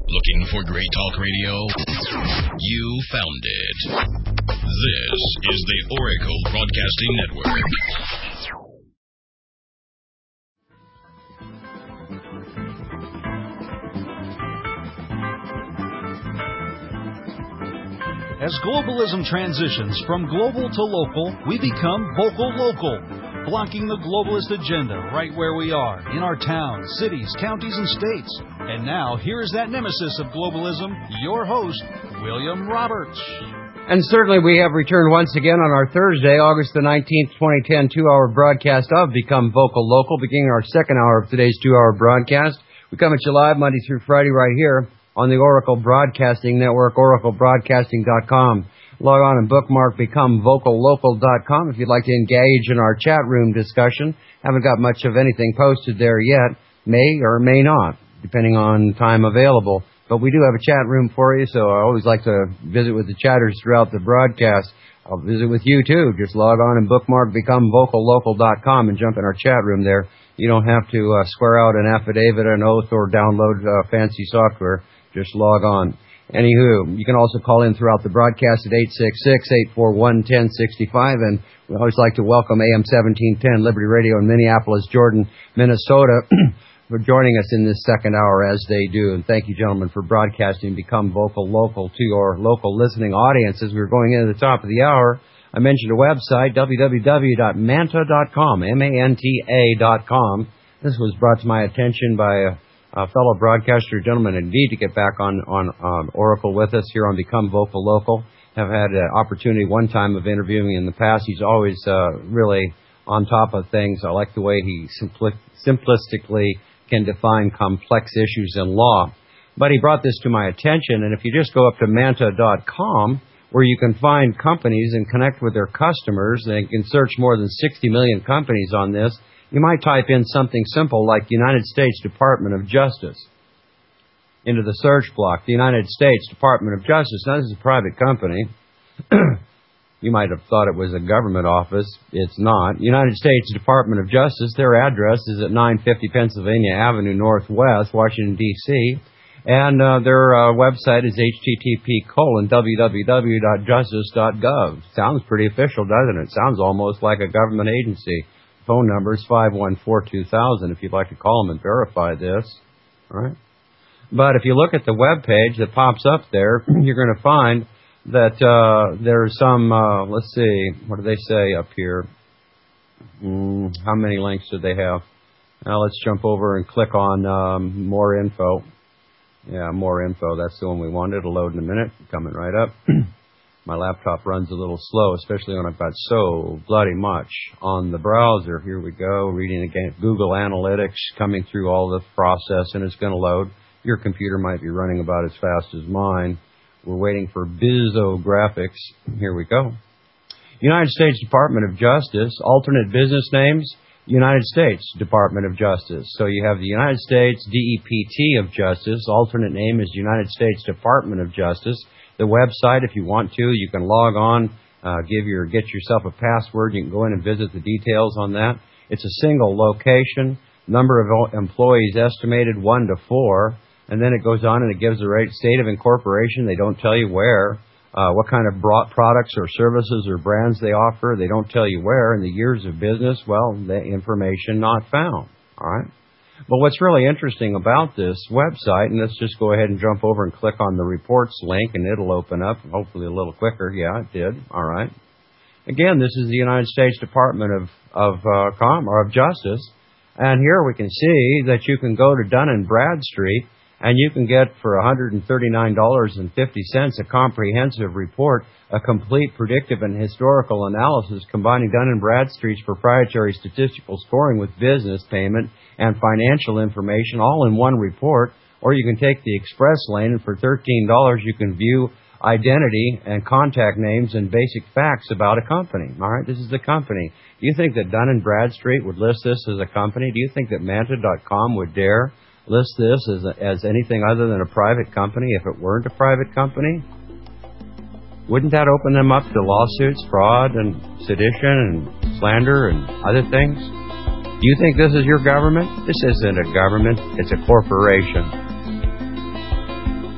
Looking for great talk radio? You found it. This is the Oracle Broadcasting Network. As globalism transitions from global to local, we become vocal local, blocking the globalist agenda right where we are, in our towns, cities, counties, and states. And now, here is that nemesis of globalism, your host, William Roberts. And certainly we have returned once again on our Thursday, August the 19th, 2010, 2-hour broadcast of Become Vocal Local, beginning our second hour of today's 2-hour broadcast. We come at you live Monday through Friday right here on the Oracle Broadcasting Network, oraclebroadcasting.com. Log on and bookmark becomevocallocal.com if you'd like to engage in our chat room discussion. Haven't got much of anything posted there yet. May or may not, depending on time available. But we do have a chat room for you, so I always like to visit with the chatters throughout the broadcast. I'll visit with you, too. Just log on and bookmark becomevocallocal.com and jump in our chat room there. You don't have to swear out an affidavit, an oath, or download fancy software. Just log on. Anywho, you can also call in throughout the broadcast at 866-841-1065, and we always like to welcome AM 1710 Liberty Radio in Minneapolis, Jordan, Minnesota, for joining us in this second hour as they do. And thank you, gentlemen, for broadcasting Become Vocal Local to your local listening audience. As we were going into the top of the hour, I mentioned a website, www.manta.com, MANTA.com. This was brought to my attention by a fellow broadcaster, gentleman, indeed, to get back on Oracle with us here on Become Vocal Local. Have had an opportunity one time of interviewing in the past. He's always really on top of things. I like the way he simplistically can define complex issues in law. But he brought this to my attention, and if you just go up to manta.com, where you can find companies and connect with their customers, and you can search more than 60 million companies on this, you might type in something simple like United States Department of Justice into the search block. The United States Department of Justice. Now, this is a private company. You might have thought it was a government office. It's not. United States Department of Justice, their address is at 950 Pennsylvania Avenue Northwest, Washington, D.C., and their website is http://www.justice.gov. Sounds pretty official, doesn't it? Sounds almost like a government agency. Phone number is 514-2000 if you'd like to call them and verify this. All right. But if you look at the web page that pops up there, you're going to find that there's some, let's see, what do they say up here? How many links do they have? Now let's jump over and click on more info. Yeah, more info. That's the one we wanted. It'll load in a minute. Coming right up. My laptop runs a little slow, especially when I've got so bloody much on the browser. Here we go, reading again. Google Analytics coming through all the process, and it's going to load. Your computer might be running about as fast as mine. We're waiting for Bizzo Graphics. Here we go. United States Department of Justice, alternate business names, United States Department of Justice. So you have the United States DEPT of Justice, alternate name is United States Department of Justice. The website, if you want to, you can log on, get yourself a password. You can go in and visit the details on that. It's a single location. Number of employees estimated 1 to 4. And then it goes on and it gives the right state of incorporation. They don't tell you where, what kind of products or services or brands they offer. They don't tell you where. And the years of business, well, the information not found. All right. But what's really interesting about this website, and let's just go ahead and jump over and click on the reports link, and it'll open up, hopefully a little quicker. Yeah, it did. All right. Again, this is the United States Department of Justice, and here we can see that you can go to Dun & Bradstreet, and you can get for $139.50 a comprehensive report, a complete predictive and historical analysis combining Dun & Bradstreet's proprietary statistical scoring with business, payment, and financial information all in one report. Or you can take the express lane, and for $13 you can view identity and contact names and basic facts about a company. All right, this is the company. Do you think that Dun & Bradstreet would list this as a company? Do you think that Manta.com would dare list this as anything other than a private company if it weren't a private company? Wouldn't that open them up to lawsuits, fraud, and sedition, and slander, and other things? Do you think this is your government? This isn't a government. It's a corporation.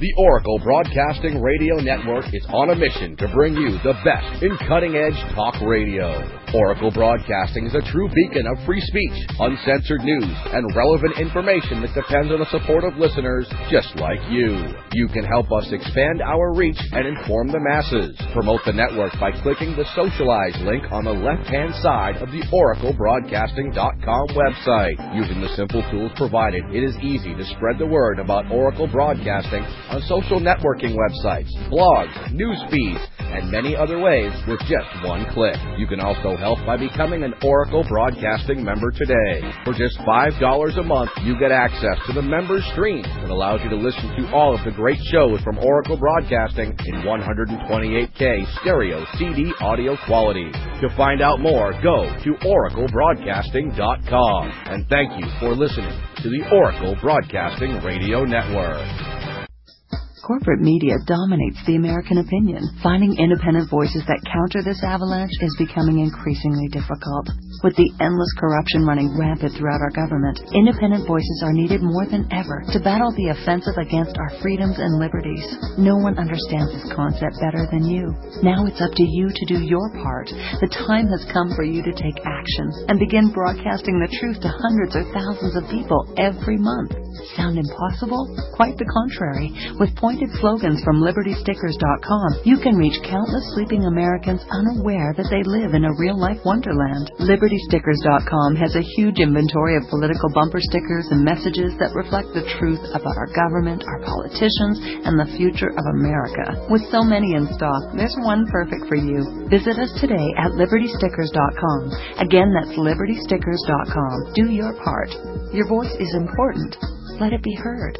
The Oracle Broadcasting Radio Network is on a mission to bring you the best in cutting-edge talk radio. Oracle Broadcasting is a true beacon of free speech, uncensored news, and relevant information that depends on the support of listeners just like you. You can help us expand our reach and inform the masses. Promote the network by clicking the Socialize link on the left-hand side of the OracleBroadcasting.com website. Using the simple tools provided, it is easy to spread the word about Oracle Broadcasting on social networking websites, blogs, news feeds, and many other ways with just one click. You can also help by becoming an Oracle Broadcasting member today. For just $5 a month, you get access to the members stream that allows you to listen to all of the great shows from Oracle Broadcasting in 128K stereo CD audio quality. To find out more, go to oraclebroadcasting.com. And thank you for listening to the Oracle Broadcasting Radio Network. Corporate media dominates the American opinion. Finding independent voices that counter this avalanche is becoming increasingly difficult. With the endless corruption running rampant throughout our government, independent voices are needed more than ever to battle the offensive against our freedoms and liberties. No one understands this concept better than you. Now it's up to you to do your part. The time has come for you to take action and begin broadcasting the truth to hundreds or thousands of people every month. Sound impossible? Quite the contrary. With pointed slogans from LibertyStickers.com, you can reach countless sleeping Americans unaware that they live in a real-life wonderland. LibertyStickers.com has a huge inventory of political bumper stickers and messages that reflect the truth about our government, our politicians, and the future of America. With so many in stock, there's one perfect for you. Visit us today at LibertyStickers.com. Again, that's LibertyStickers.com. Do your part. Your voice is important. Let it be heard.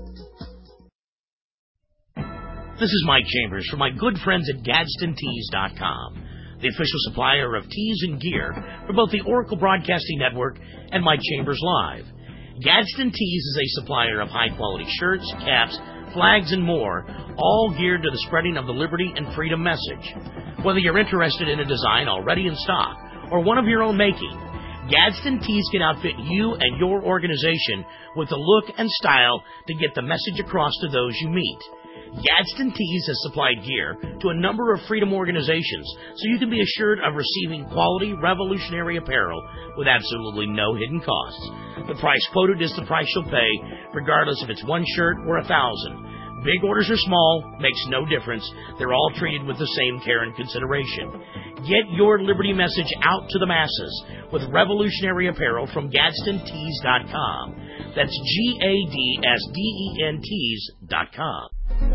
This is Mike Chambers from my good friends at GadsdenTees.com, the official supplier of tees and gear for both the Oracle Broadcasting Network and My Chambers Live. Gadsden Tees is a supplier of high-quality shirts, caps, flags, and more, all geared to the spreading of the liberty and freedom message. Whether you're interested in a design already in stock or one of your own making, Gadsden Tees can outfit you and your organization with the look and style to get the message across to those you meet. Gadsden Tees has supplied gear to a number of freedom organizations, so you can be assured of receiving quality, revolutionary apparel with absolutely no hidden costs. The price quoted is the price you'll pay, regardless if it's one shirt or 1,000. Big orders or small, makes no difference. They're all treated with the same care and consideration. Get your liberty message out to the masses with revolutionary apparel from GadsdenTees.com. That's GADSDENTees.com.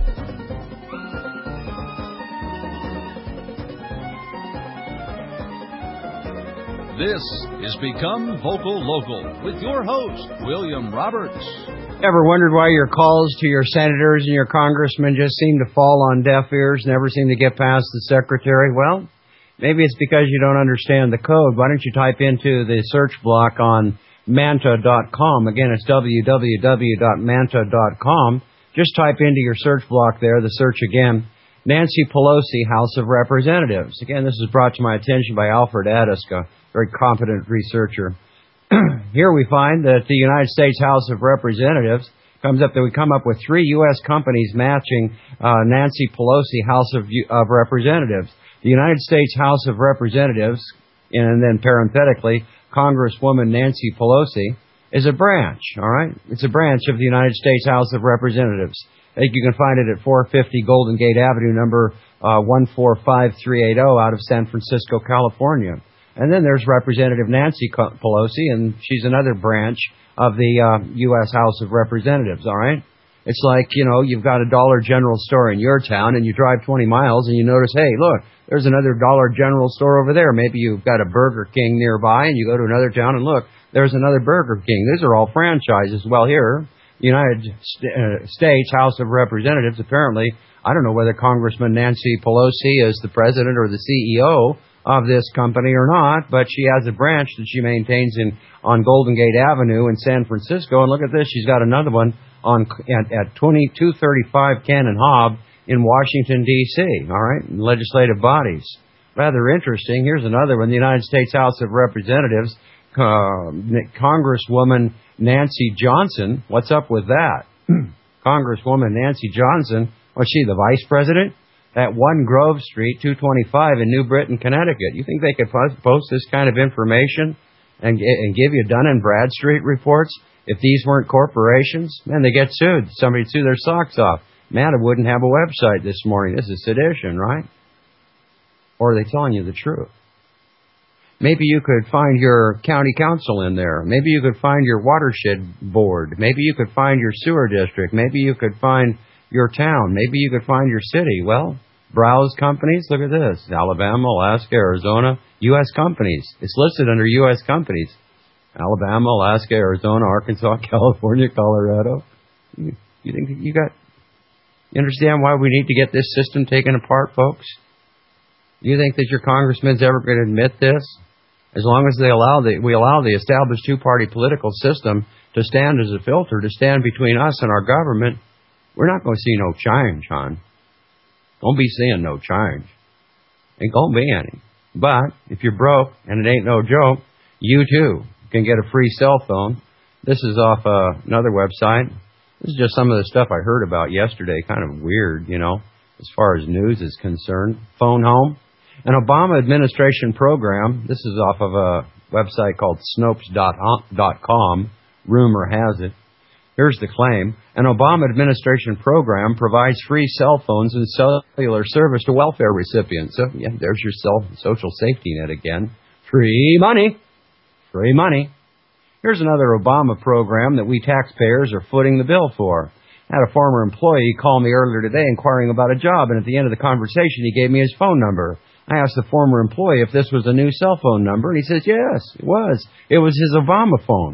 This is Become Vocal Local with your host, William Roberts. Ever wondered why your calls to your senators and your congressmen just seem to fall on deaf ears, never seem to get past the secretary? Well, maybe it's because you don't understand the code. Why don't you type into the search block on Manta.com. Again, it's www.manta.com. Just type into your search block there, the search again, Nancy Pelosi, House of Representatives. Again, this is brought to my attention by Alfred Adisk, a very competent researcher. Here we find that the United States House of Representatives comes up that we come up with 3 U.S. companies matching Nancy Pelosi, House of Representatives. The United States House of Representatives, and then parenthetically, Congresswoman Nancy Pelosi, is a branch, all right? It's a branch of the United States House of Representatives. I think you can find it at 450 Golden Gate Avenue, number 145380 out of San Francisco, California. And then there's Representative Nancy Pelosi, and she's another branch of the U.S. House of Representatives, all right? It's like, you know, you've got a Dollar General store in your town, and you drive 20 miles, and you notice, hey, look, there's another Dollar General store over there. Maybe you've got a Burger King nearby, and you go to another town, and look, there's another Burger King. These are all franchises. Well, here, United States House of Representatives, apparently, I don't know whether Congressman Nancy Pelosi is the president or the CEO of this company or not, but she has a branch that she maintains on Golden Gate Avenue in San Francisco. And look at this, she's got another one at 2235 Cannon Hobb in Washington, D.C., all right, in legislative bodies. Rather interesting. Here's another one, the United States House of Representatives, Congresswoman Nancy Johnson. What's up with that? Congresswoman Nancy Johnson, was she the vice president? At 1 Grove Street, 225 in New Britain, Connecticut. You think they could post this kind of information and give you Dun & Bradstreet reports if these weren't corporations? Man, they get sued. Somebody'd sue their socks off. Man, it wouldn't have a website this morning. This is sedition, right? Or are they telling you the truth? Maybe you could find your county council in there. Maybe you could find your watershed board. Maybe you could find your sewer district. Maybe you could find your town. Maybe you could find your city. Well, browse companies. Look at this. Alabama, Alaska, Arizona, U.S. companies. It's listed under U.S. companies. Alabama, Alaska, Arizona, Arkansas, California, Colorado. You think you understand why we need to get this system taken apart, folks? You think that your congressman's ever going to admit this? As long as we allow the established two-party political system to stand as a filter, to stand between us and our government, we're not going to see no change, hon. Don't be seeing no change. Ain't going to be any. But if you're broke, and it ain't no joke, you too can get a free cell phone. This is off another website. This is just some of the stuff I heard about yesterday. Kind of weird, as far as news is concerned. Phone home. An Obama administration program. This is off of a website called Snopes.com. Rumor has it. Here's the claim. An Obama administration program provides free cell phones and cellular service to welfare recipients. So, yeah, there's your social safety net again. Free money. Free money. Here's another Obama program that we taxpayers are footing the bill for. I had a former employee call me earlier today inquiring about a job, and at the end of the conversation, he gave me his phone number. I asked the former employee if this was a new cell phone number, and he says, yes, it was. It was his Obama phone.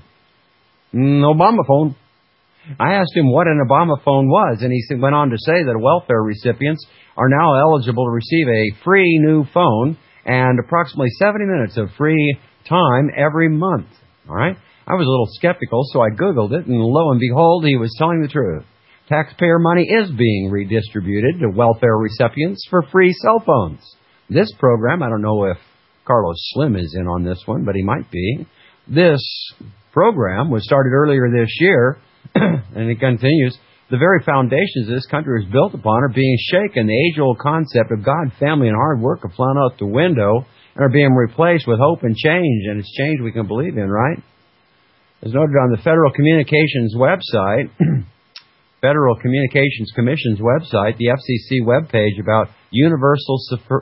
Obama phone. I asked him what an Obama phone was, and he went on to say that welfare recipients are now eligible to receive a free new phone and approximately 70 minutes of free time every month. All right? I was a little skeptical, so I Googled it, and lo and behold, he was telling the truth. Taxpayer money is being redistributed to welfare recipients for free cell phones. This program, I don't know if Carlos Slim is in on this one, but he might be. This program was started earlier this year, and it continues. The very foundations this country is built upon are being shaken. The age-old concept of God, family, and hard work have flown out the window and are being replaced with hope and change, and it's change we can believe in, right? As noted on the Federal Communications website, Federal Communications Commission's website, the FCC webpage about universal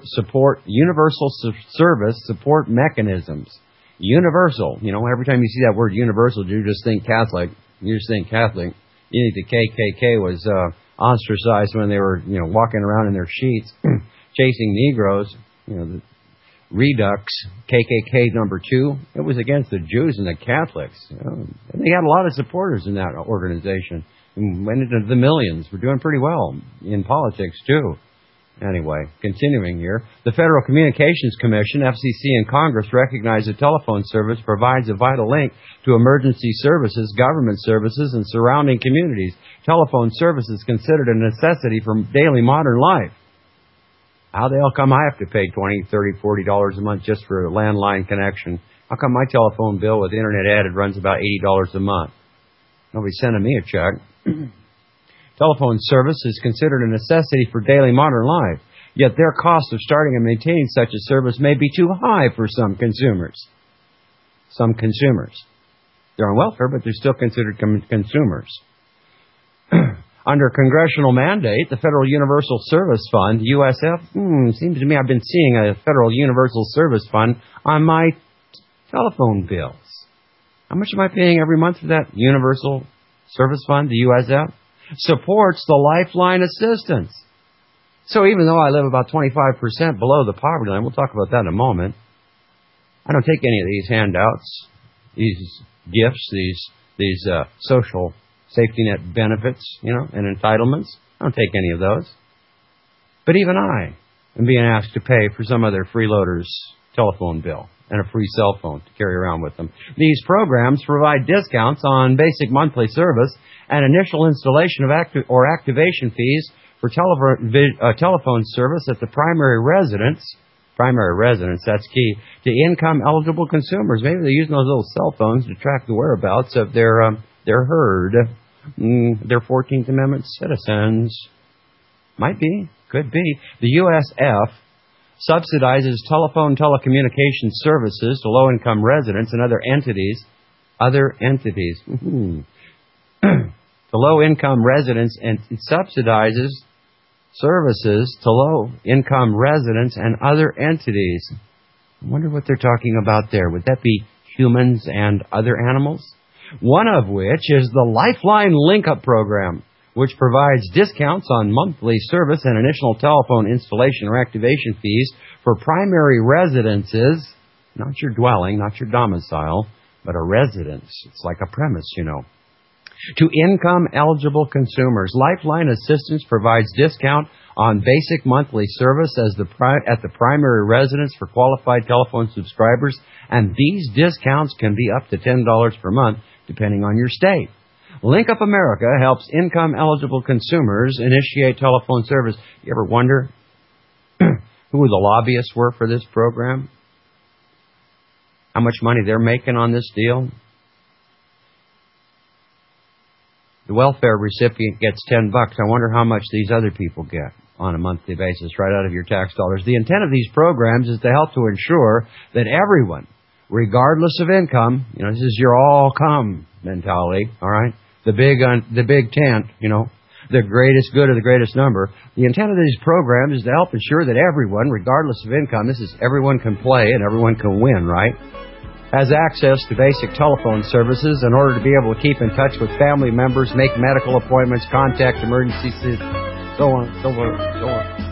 service support mechanisms. Universal. Every time you see that word universal, you just think Catholic. You think the KKK was ostracized when they were, walking around in their sheets, chasing Negroes. The Redux, KKK number 2, it was against the Jews and the Catholics. And they had a lot of supporters in that organization. And went into the millions. We're doing pretty well in politics, too. Anyway, continuing here. The Federal Communications Commission, FCC, and Congress recognize that telephone service provides a vital link to emergency services, government services, and surrounding communities. Telephone service is considered a necessity for daily modern life. How the hell come I have to pay $20, $30, $40 a month just for a landline connection? How come my telephone bill with internet added runs about $80 a month? Nobody's sending me a check. Telephone service is considered a necessity for daily modern life, yet their cost of starting and maintaining such a service may be too high for some consumers. They're on welfare, but they're still considered consumers. Under congressional mandate, the Federal Universal Service Fund, USF, seems to me I've been seeing a Federal Universal Service Fund on my telephone bills. How much am I paying every month for that Universal Service Fund, the USF? Supports the Lifeline assistance. So even though I live about 25% below the poverty line, we'll talk about that in a moment, I don't take any of these handouts, these gifts, these social safety net benefits, and entitlements. I don't take any of those. But even I am being asked to pay for some other freeloader's telephone bill and a free cell phone to carry around with them. These programs provide discounts on basic monthly service and initial installation of activation fees for telephone service at the primary residence, that's key, to income-eligible consumers. Maybe they're using those little cell phones to track the whereabouts of their herd. They're 14th Amendment citizens. Might be. Could be. The USF subsidizes telephone telecommunications services to low-income residents and other entities. To low-income residents, and it subsidizes services to low-income residents and other entities. I wonder what they're talking about there. Would that be humans and other animals? One of which is the Lifeline Link-Up Program, which provides discounts on monthly service and initial telephone installation or activation fees for primary residences, not your dwelling, not your domicile, but a residence. It's like a premise, you know. To income-eligible consumers, Lifeline Assistance provides discount on basic monthly service at the primary residence for qualified telephone subscribers, and these discounts can be up to $10 per month, depending on your state. Link Up America helps income-eligible consumers initiate telephone service. You ever wonder who the lobbyists were for this program? How much money they're making on this deal? The welfare recipient gets $10. I wonder how much these other people get on a monthly basis, right out of your tax dollars. The intent of these programs is to help to ensure that everyone, regardless of income, you know, this is your all-come mentality, all right? The big tent, you know, the greatest good or the greatest number. The intent of these programs is to help ensure that everyone, regardless of income, this is everyone can play and everyone can win, right? Has access to basic telephone services in order to be able to keep in touch with family members, make medical appointments, contact emergency, so on, so on, so on.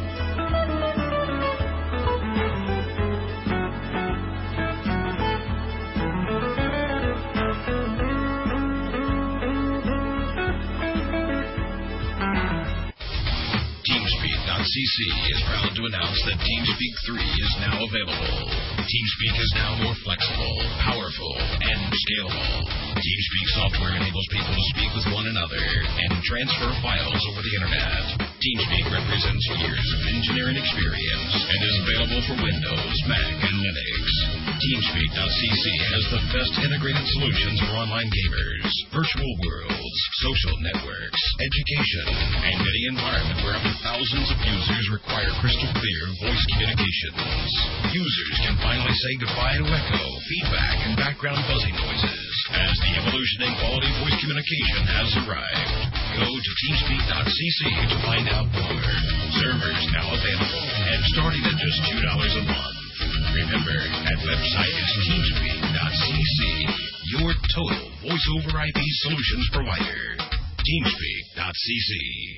TeamSpeak.cc is proud to announce that TeamSpeak 3 is now available. TeamSpeak is now more flexible, powerful, and scalable. TeamSpeak software enables people to speak with one another and transfer files over the Internet. TeamSpeak represents years of engineering experience and is available for Windows, Mac, and Linux. TeamSpeak.cc has the best integrated solutions for online gamers, virtual worlds, social networks, education, and any environment where up to thousands of users require crystal clear voice communications. Users can finally say goodbye to echo, feedback, and background buzzing noises as the evolution in quality voice communication has arrived. Go to TeamSpeak.cc to find out more. Servers now available and starting at just $2 a month. Remember, that website is TeamSpeak.cc, your total voice-over IP solutions provider. TeamSpeak.cc.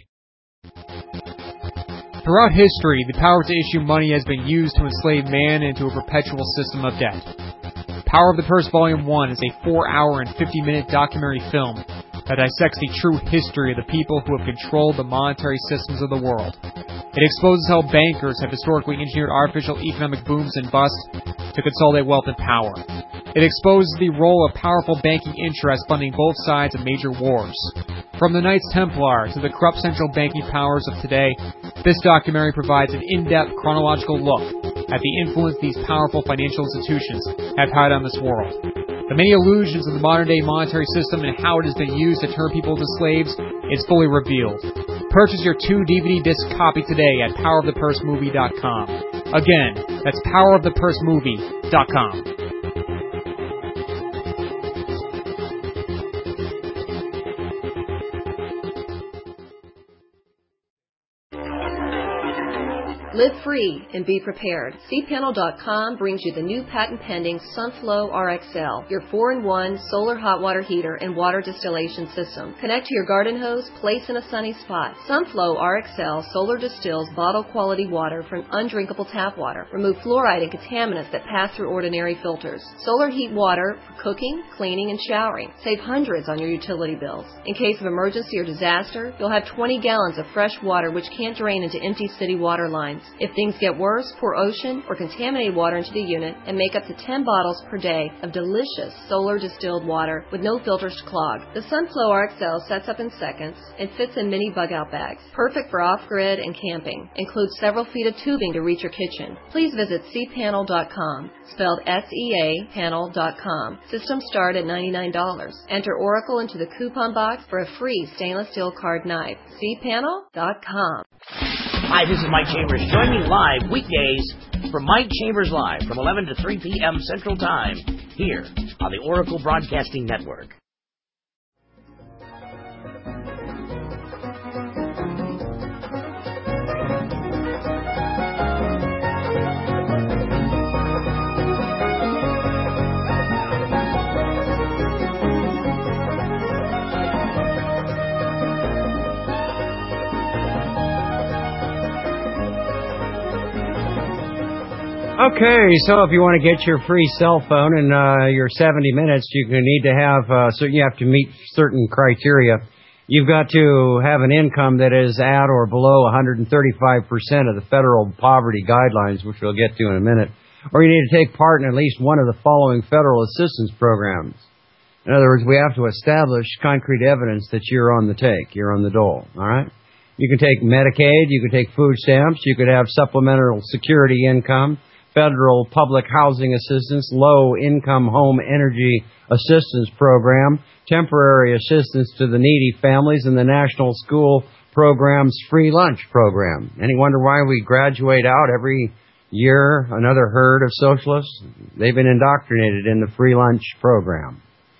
Throughout history, the power to issue money has been used to enslave man into a perpetual system of debt. Power of the Purse Volume 1 is a 4-hour and 50-minute documentary film that dissects the true history of the people who have controlled the monetary systems of the world. It exposes how bankers have historically engineered artificial economic booms and busts to consolidate wealth and power. It exposes the role of powerful banking interests funding both sides of major wars. From the Knights Templar to the corrupt central banking powers of today, this documentary provides an in-depth chronological look at the influence these powerful financial institutions have had on this world. The many illusions of the modern-day monetary system and how it has been used to turn people into slaves is fully revealed. Purchase your 2 DVD disc copy today at powerofthepursemovie.com. Again, that's powerofthepursemovie.com. Live free and be prepared. cpanel.com brings you the new patent-pending Sunflow RXL, your 4-in-1 solar hot water heater and water distillation system. Connect to your garden hose, place in a sunny spot. Sunflow RXL solar distills bottle-quality water from undrinkable tap water. Remove fluoride and contaminants that pass through ordinary filters. Solar heat water for cooking, cleaning, and showering. Save hundreds on your utility bills. In case of emergency or disaster, you'll have 20 gallons of fresh water which can't drain into empty city water lines. If things get worse, pour ocean or contaminated water into the unit and make up to 10 bottles per day of delicious solar distilled water with no filters to clog. The Sunflow RXL sets up in seconds and fits in mini bug-out bags. Perfect for off-grid and camping. Includes several feet of tubing to reach your kitchen. Please visit cpanel.com, spelled S-E-A, panel.com. Systems start at $99. Enter Oracle into the coupon box for a free stainless steel card knife. cpanel.com. Hi, this is Mike Chambers. Join me live weekdays for Mike Chambers Live from 11 to 3 p.m. Central Time here on the Oracle Broadcasting Network. Okay, so if you want to get your free cell phone in your 70 minutes, you need to have, you have to meet certain criteria. You've got to have an income that is at or below 135% of the federal poverty guidelines, which we'll get to in a minute. Or you need to take part in at least one of the following federal assistance programs. In other words, we have to establish concrete evidence that you're on the take, you're on the dole, all right? You can take Medicaid, you can take food stamps, you could have supplemental security income, federal public housing assistance, low-income home energy assistance program, temporary assistance to the needy families, and the National School Program's free lunch program. Any wonder why we graduate out every year another herd of socialists? They've been indoctrinated in the free lunch program.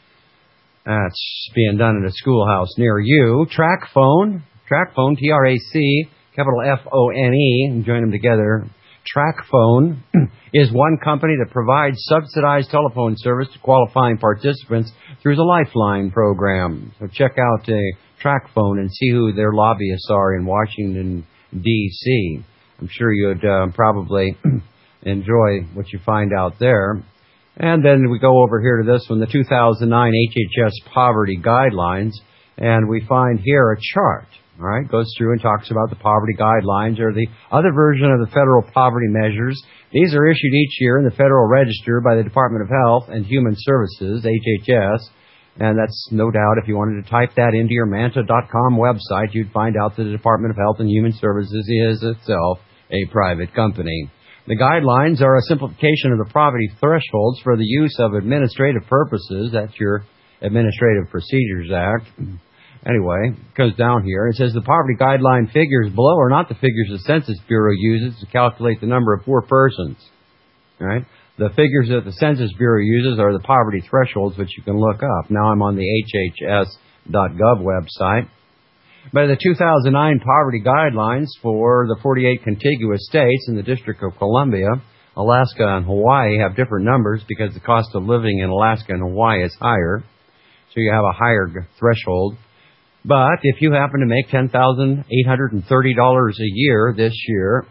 That's being done at a schoolhouse near you. TracFone, T-R-A-C, capital F-O-N-E, join them together. TracFone is one company that provides subsidized telephone service to qualifying participants through the Lifeline program. So check out TracFone and see who their lobbyists are in Washington, D.C. I'm sure you'd probably enjoy what you find out there. And then we go over here to this one, the 2009 HHS Poverty Guidelines, and we find here a chart. All right, goes through and talks about the poverty guidelines or the other version of the federal poverty measures. These are issued each year in the Federal Register by the Department of Health and Human Services, HHS. And that's no doubt, if you wanted to type that into your Manta.com website, you'd find out that the Department of Health and Human Services is itself a private company. The guidelines are a simplification of the poverty thresholds for the use of administrative purposes. That's your Administrative Procedures Act. Anyway, it goes down here. It says the poverty guideline figures below are not the figures the Census Bureau uses to calculate the number of poor persons. All right? The figures that the Census Bureau uses are the poverty thresholds, which you can look up. Now I'm on the HHS.gov website. But the 2009 poverty guidelines for the 48 contiguous states and the District of Columbia, Alaska and Hawaii have different numbers because the cost of living in Alaska and Hawaii is higher. So you have a higher threshold. But if you happen to make $10,830 a year this year,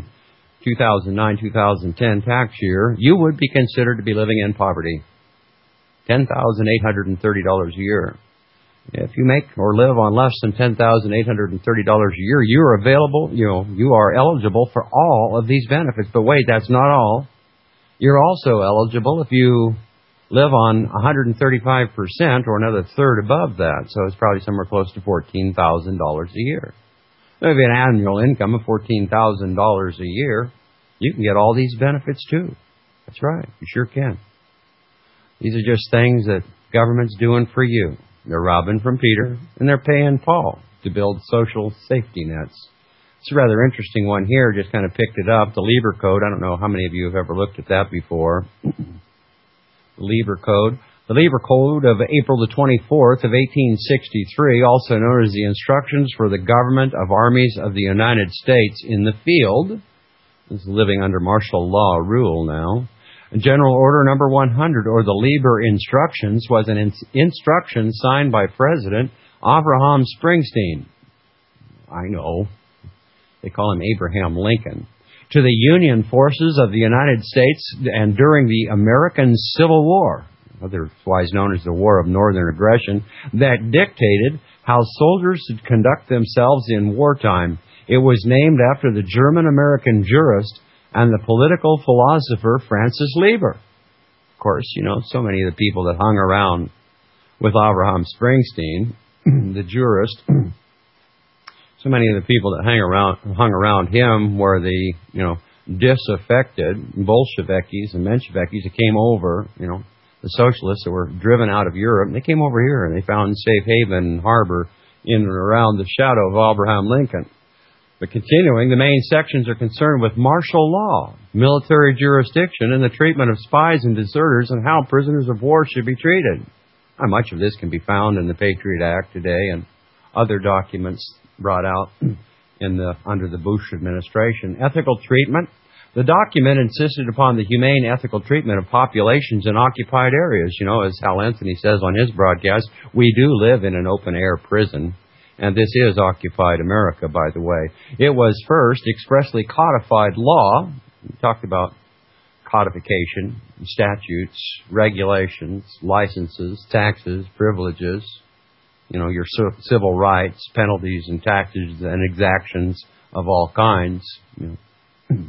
2009-2010 tax year, you would be considered to be living in poverty. $10,830 a year. If you make or live on less than $10,830 a year, you are available, you are eligible for all of these benefits. But wait, that's not all. You're also eligible if you live on 135% or another third above that. So it's probably somewhere close to $14,000 a year. Maybe an annual income of $14,000 a year. You can get all these benefits too. That's right. You sure can. These are just things that government's doing for you. They're robbing from Peter and they're paying Paul to build social safety nets. It's a rather interesting one here. Just kind of picked it up. The Lieber Code. I don't know how many of you have ever looked at that before. Lieber Code. The Lieber Code of April the 24th of 1863, also known as the Instructions for the Government of Armies of the United States in the Field. This is living under martial law rule now. General Order Number 100, or the Lieber Instructions, was an instruction signed by President Abraham Springsteen. I know. They call him Abraham Lincoln. To the Union forces of the United States and during the American Civil War, otherwise known as the War of Northern Aggression, that dictated how soldiers should conduct themselves in wartime. It was named after the German-American jurist and the political philosopher Francis Lieber. Of course, you know, so many of the people that hung around with Abraham Springsteen, the jurist, so many of the people that hung around him were the, you know, disaffected Bolshevikis and Menshevikis that came over, you know, the socialists that were driven out of Europe. And they came over here and they found safe haven and harbor in and around the shadow of Abraham Lincoln. But continuing, the main sections are concerned with martial law, military jurisdiction, and the treatment of spies and deserters, and how prisoners of war should be treated. How much of this can be found in the Patriot Act today and other documents brought out under the Bush administration. Ethical treatment. The document insisted upon the humane ethical treatment of populations in occupied areas. You know, as Hal Anthony says on his broadcast, we do live in an open-air prison. And this is occupied America, by the way. It was first expressly codified law. We talked about codification, statutes, regulations, licenses, taxes, privileges, you know, your civil rights, penalties and taxes and exactions of all kinds. You know,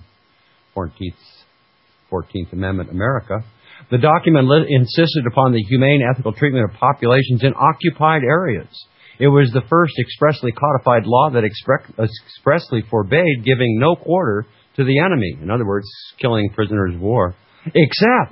14th Amendment America. The document insisted upon the humane ethical treatment of populations in occupied areas. It was the first expressly codified law that expressly forbade giving no quarter to the enemy. In other words, killing prisoners of war. Except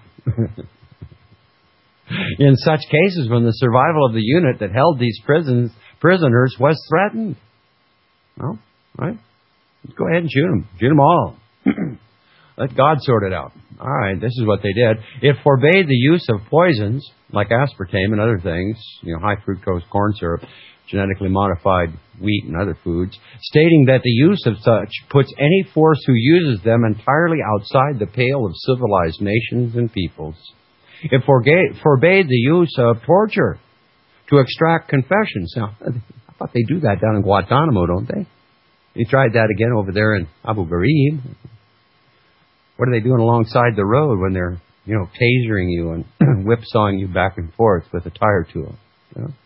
in such cases when the survival of the unit that held these prisoners was threatened. Well, right? Go ahead and shoot them. Shoot them all. Let God sort it out. All right, this is what they did. It forbade the use of poisons like aspartame and other things, you know, high fructose corn syrup, genetically modified wheat and other foods, stating that the use of such puts any force who uses them entirely outside the pale of civilized nations and peoples. It forbade the use of torture to extract confessions. Now, I thought they do that down in Guantanamo, don't they? They tried that again over there in Abu Ghraib. What are they doing alongside the road when they're, you know, tasering you and whipsawing you back and forth with a tire tool? You know?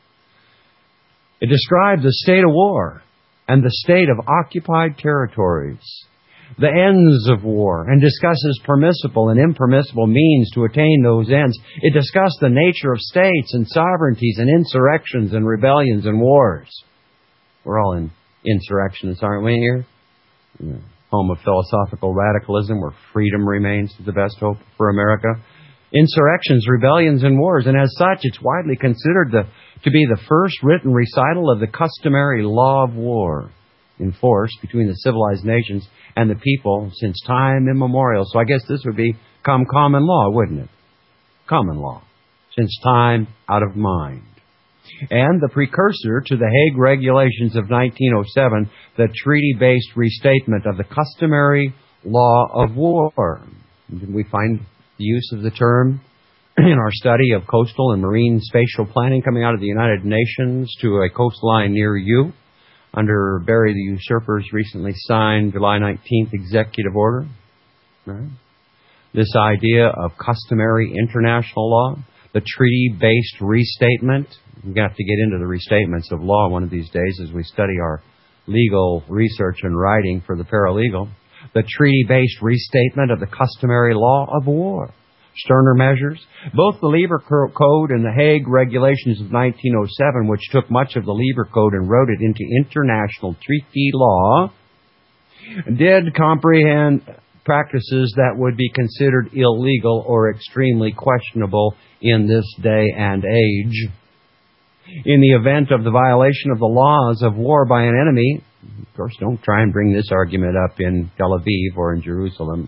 It describes the state of war and the state of occupied territories, the ends of war, and discusses permissible and impermissible means to attain those ends. It discussed the nature of states and sovereignties and insurrections and rebellions and wars. We're all in insurrectionists, aren't we here? Yeah. Home of philosophical radicalism, where freedom remains the best hope for America. Insurrections, rebellions, and wars, and as such, it's widely considered to be the first written recital of the customary law of war in force between the civilized nations and the people since time immemorial. So I guess this would become common law, wouldn't it? Common law, since time out of mind. And the precursor to the Hague Regulations of 1907, the treaty-based restatement of the customary law of war. Did we find the use of the term in our study of coastal and marine spatial planning coming out of the United Nations to a coastline near you under Barry the Usurper's recently signed July 19th executive order? Right? This idea of customary international law, the treaty-based restatement. We're going to have to get into the restatements of law one of these days as we study our legal research and writing for the paralegal. The treaty-based restatement of the customary law of war. Sterner measures. Both the Lieber Code and the Hague Regulations of 1907, which took much of the Lieber Code and wrote it into international treaty law, did comprehend practices that would be considered illegal or extremely questionable in this day and age. In the event of the violation of the laws of war by an enemy, of course, don't try and bring this argument up in Tel Aviv or in Jerusalem.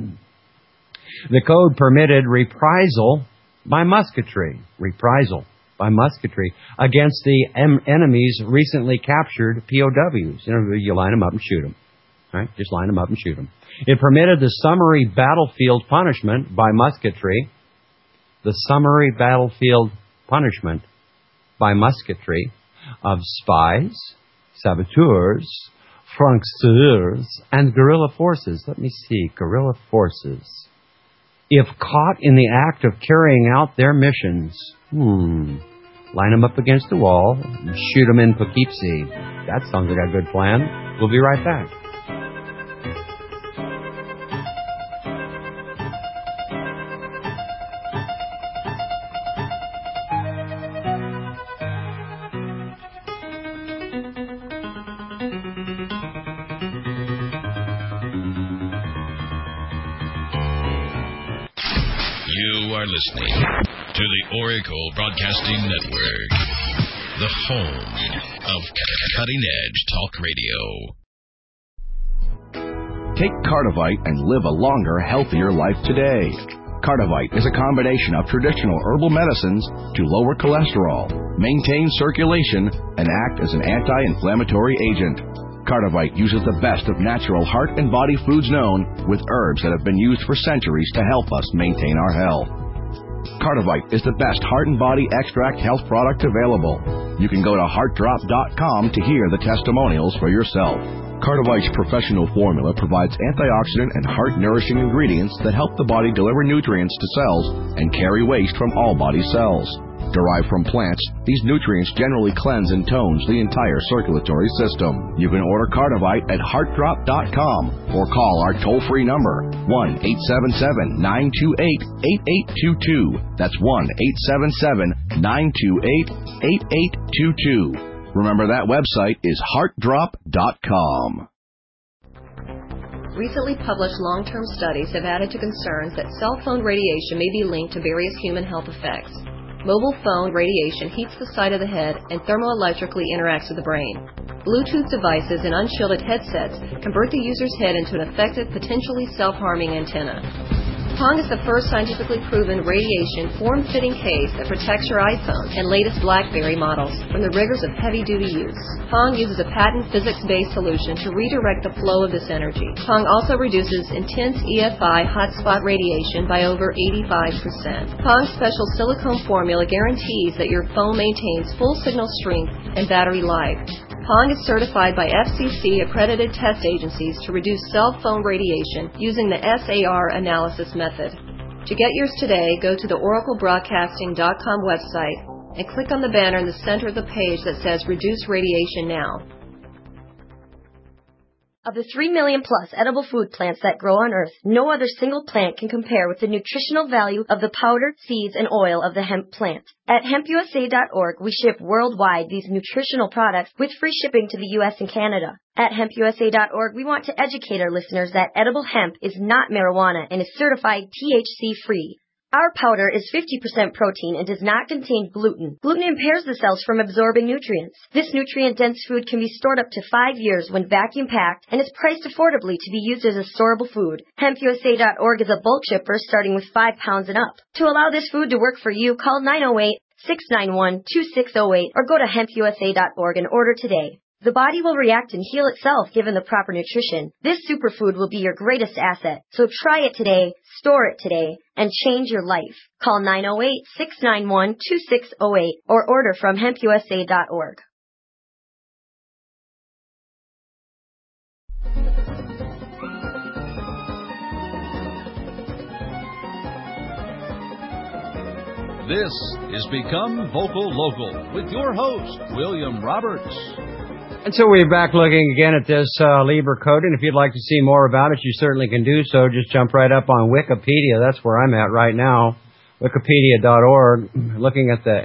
The code permitted reprisal by musketry. Reprisal by musketry against the enemy's recently captured POWs. You know, you line them up and shoot them. Right? Just line them up and shoot them. It permitted the summary battlefield punishment by musketry. The summary battlefield punishment by musketry of spies, saboteurs, franceurs, and guerrilla forces. Let me see, guerrilla forces. If caught in the act of carrying out their missions, line them up against the wall and shoot them in Poughkeepsie. That sounds like a good plan. We'll be right back. You are listening to the Oracle Broadcasting Network, the home of cutting-edge talk radio. Take Cardivite and live a longer, healthier life today. Cardivite is a combination of traditional herbal medicines to lower cholesterol, maintain circulation, and act as an anti-inflammatory agent. Cardivite uses the best of natural heart and body foods known, with herbs that have been used for centuries to help us maintain our health. Cardivite is the best heart and body extract health product available. You can go to heartdrop.com to hear the testimonials for yourself. Cardivite's professional formula provides antioxidant and heart-nourishing ingredients that help the body deliver nutrients to cells and carry waste from all body cells. Derived from plants, these nutrients generally cleanse and tones the entire circulatory system. You can order Cardivite at heartdrop.com or call our toll-free number, 1-877-928-8822. That's 1-877-928-8822. Remember, that website is heartdrop.com. Recently published long-term studies have added to concerns that cell phone radiation may be linked to various human health effects. Mobile phone radiation heats the side of the head and thermoelectrically interacts with the brain. Bluetooth devices and unshielded headsets convert the user's head into an effective, potentially self-harming antenna. Pong is the first scientifically proven radiation form-fitting case that protects your iPhone and latest BlackBerry models from the rigors of heavy-duty use. Pong uses a patent physics-based solution to redirect the flow of this energy. Pong also reduces intense EFI hotspot radiation by over 85%. Pong's special silicone formula guarantees that your phone maintains full signal strength and battery life. Pong is certified by FCC-accredited test agencies to reduce cell phone radiation using the SAR analysis method. To get yours today, go to the oraclebroadcasting.com website and click on the banner in the center of the page that says Reduce Radiation Now. Of the 3 million plus edible food plants that grow on Earth, no other single plant can compare with the nutritional value of the powder, seeds, and oil of the hemp plant. At hempusa.org, we ship worldwide these nutritional products with free shipping to the U.S. and Canada. At hempusa.org, we want to educate our listeners that edible hemp is not marijuana and is certified THC-free. Our powder is 50% protein and does not contain gluten. Gluten impairs the cells from absorbing nutrients. This nutrient-dense food can be stored up to 5 years when vacuum-packed and is priced affordably to be used as a storable food. HempUSA.org is a bulk shipper starting with 5 pounds and up. To allow this food to work for you, call 908-691-2608 or go to hempusa.org and order today. The body will react and heal itself given the proper nutrition. This superfood will be your greatest asset. So try it today, store it today, and change your life. Call 908-691-2608 or order from hempusa.org. This is Become Vocal Local with your host, William Roberts. And so we're back looking again at this Lieber Code, and if you'd like to see more about it, you certainly can do so. Just jump right up on Wikipedia. That's where I'm at right now, wikipedia.org, looking at the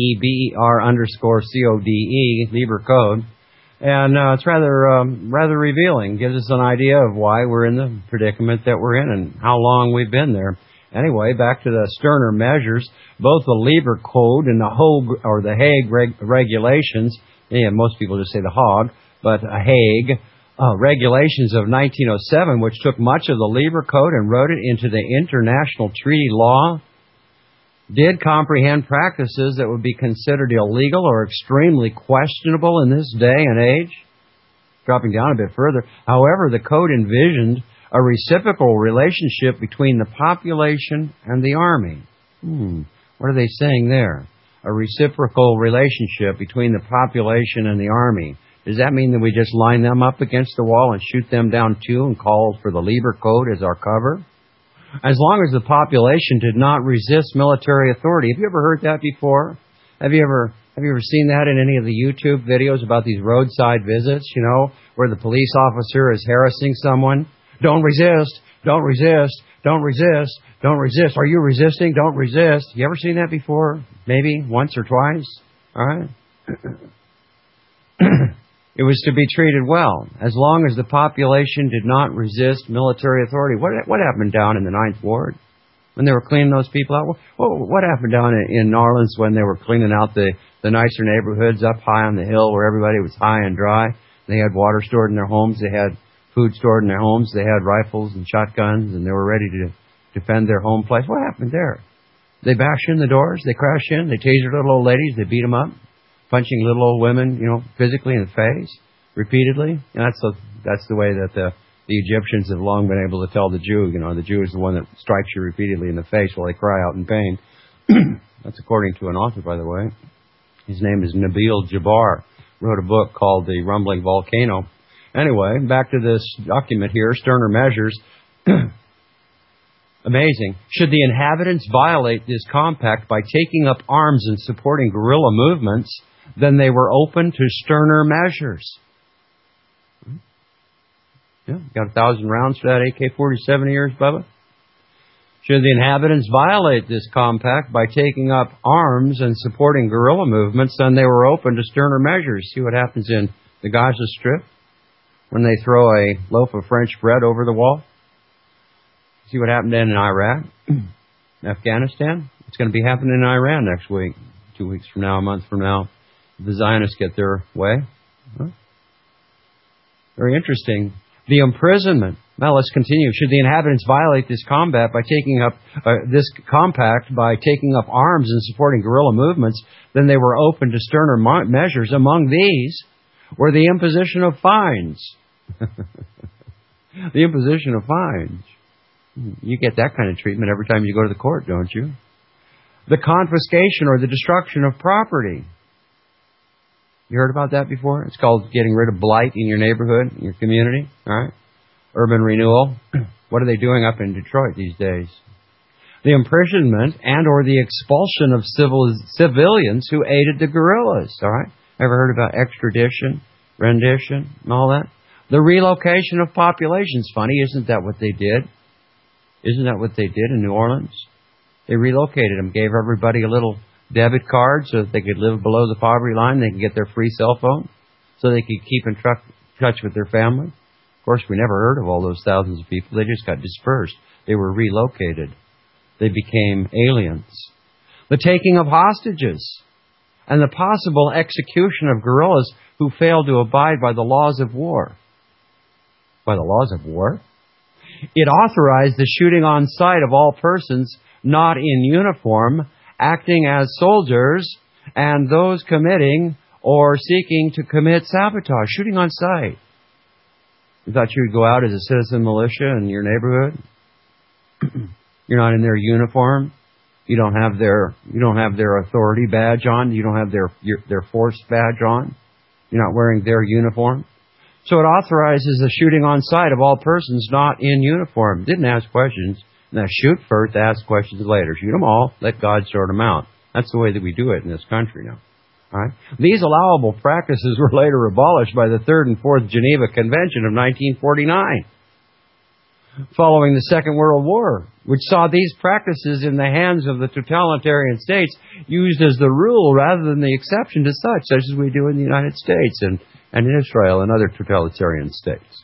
LIEBER_CODE, Lieber Code. And it's rather revealing. Gives us an idea of why we're in the predicament that we're in and how long we've been there. Anyway, back to the sterner measures. Both the Lieber Code and the Hague regulations. Yeah, most people just say the Hague, but Hague regulations of 1907, which took much of the Lieber Code and wrote it into the international treaty law, did comprehend practices that would be considered illegal or extremely questionable in this day and age. Dropping down a bit further, however, the Code envisioned a reciprocal relationship between the population and the army. What are they saying there? A reciprocal relationship between the population and the army. Does that mean that we just line them up against the wall and shoot them down too and call for the Lieber Code as our cover? As long as the population did not resist military authority. Have you ever heard that before? Have you ever Have you ever seen that in any of the YouTube videos about these roadside visits, where the police officer is harassing someone? Don't resist, don't resist, don't resist, don't resist. Are you resisting? Don't resist. You ever seen that before? Maybe once or twice? All right. It was to be treated well, as long as the population did not resist military authority. What happened down in the Ninth Ward when they were cleaning those people out? What happened down in New Orleans when they were cleaning out the nicer neighborhoods up high on the hill where everybody was high and dry? They had water stored in their homes. They had food stored in their homes. They had rifles and shotguns, and they were ready to defend their home place. What happened there? They bashed in the doors. They crashed in. They tasered little old ladies. They beat them up, punching little old women, physically in the face repeatedly. And that's the way that the Egyptians have long been able to tell the Jew. The Jew is the one that strikes you repeatedly in the face while they cry out in pain. That's according to an author, by the way. His name is Nabil Jabbar. Wrote a book called The Rumbling Volcano. Anyway, back to this document here, sterner measures. Amazing. Should the inhabitants violate this compact by taking up arms and supporting guerrilla movements, then they were open to sterner measures. Yeah, got 1,000 rounds for that AK-47 of yours, Bubba? Should the inhabitants violate this compact by taking up arms and supporting guerrilla movements, then they were open to sterner measures. See what happens in the Gaza Strip when they throw a loaf of French bread over the wall? See what happened then in Iraq, Afghanistan? It's going to be happening in Iran next week, 2 weeks from now, a month from now. The Zionists get their way. Huh? Very interesting. The imprisonment. Now let's continue. Should the inhabitants violate this compact by taking up arms and supporting guerrilla movements, then they were open to sterner measures. Among these were the imposition of fines. The imposition of fines. You get that kind of treatment every time you go to the court, don't you? The confiscation or the destruction of property. You heard about that before? It's called getting rid of blight in your neighborhood, in your community. All right? Urban renewal. What are they doing up in Detroit these days? The imprisonment and or the expulsion of civilians who aided the guerrillas. All right? Ever heard about extradition, rendition, and all that? The relocation of populations. Funny, isn't that what they did? Isn't that what they did in New Orleans? They relocated them, gave everybody a little debit card so that they could live below the poverty line. They could get their free cell phone so they could keep in touch with their family. Of course, we never heard of all those thousands of people. They just got dispersed. They were relocated. They became aliens. The taking of hostages and the possible execution of guerrillas who failed to abide by the laws of war. By the laws of war? It authorized the shooting on sight of all persons not in uniform, acting as soldiers, and those committing or seeking to commit sabotage. Shooting on sight. You thought you would go out as a citizen militia in your neighborhood? You're not in their uniform. You don't have their authority badge on. You don't have their force badge on. You're not wearing their uniform. So it authorizes the shooting on sight of all persons not in uniform. Didn't ask questions. Now shoot first, ask questions later. Shoot them all, let God sort them out. That's the way that we do it in this country now. All right? These allowable practices were later abolished by the Third and Fourth Geneva Convention of 1949, following the Second World War, which saw these practices in the hands of the totalitarian states used as the rule rather than the exception to such as we do in the United States and in Israel and other totalitarian states.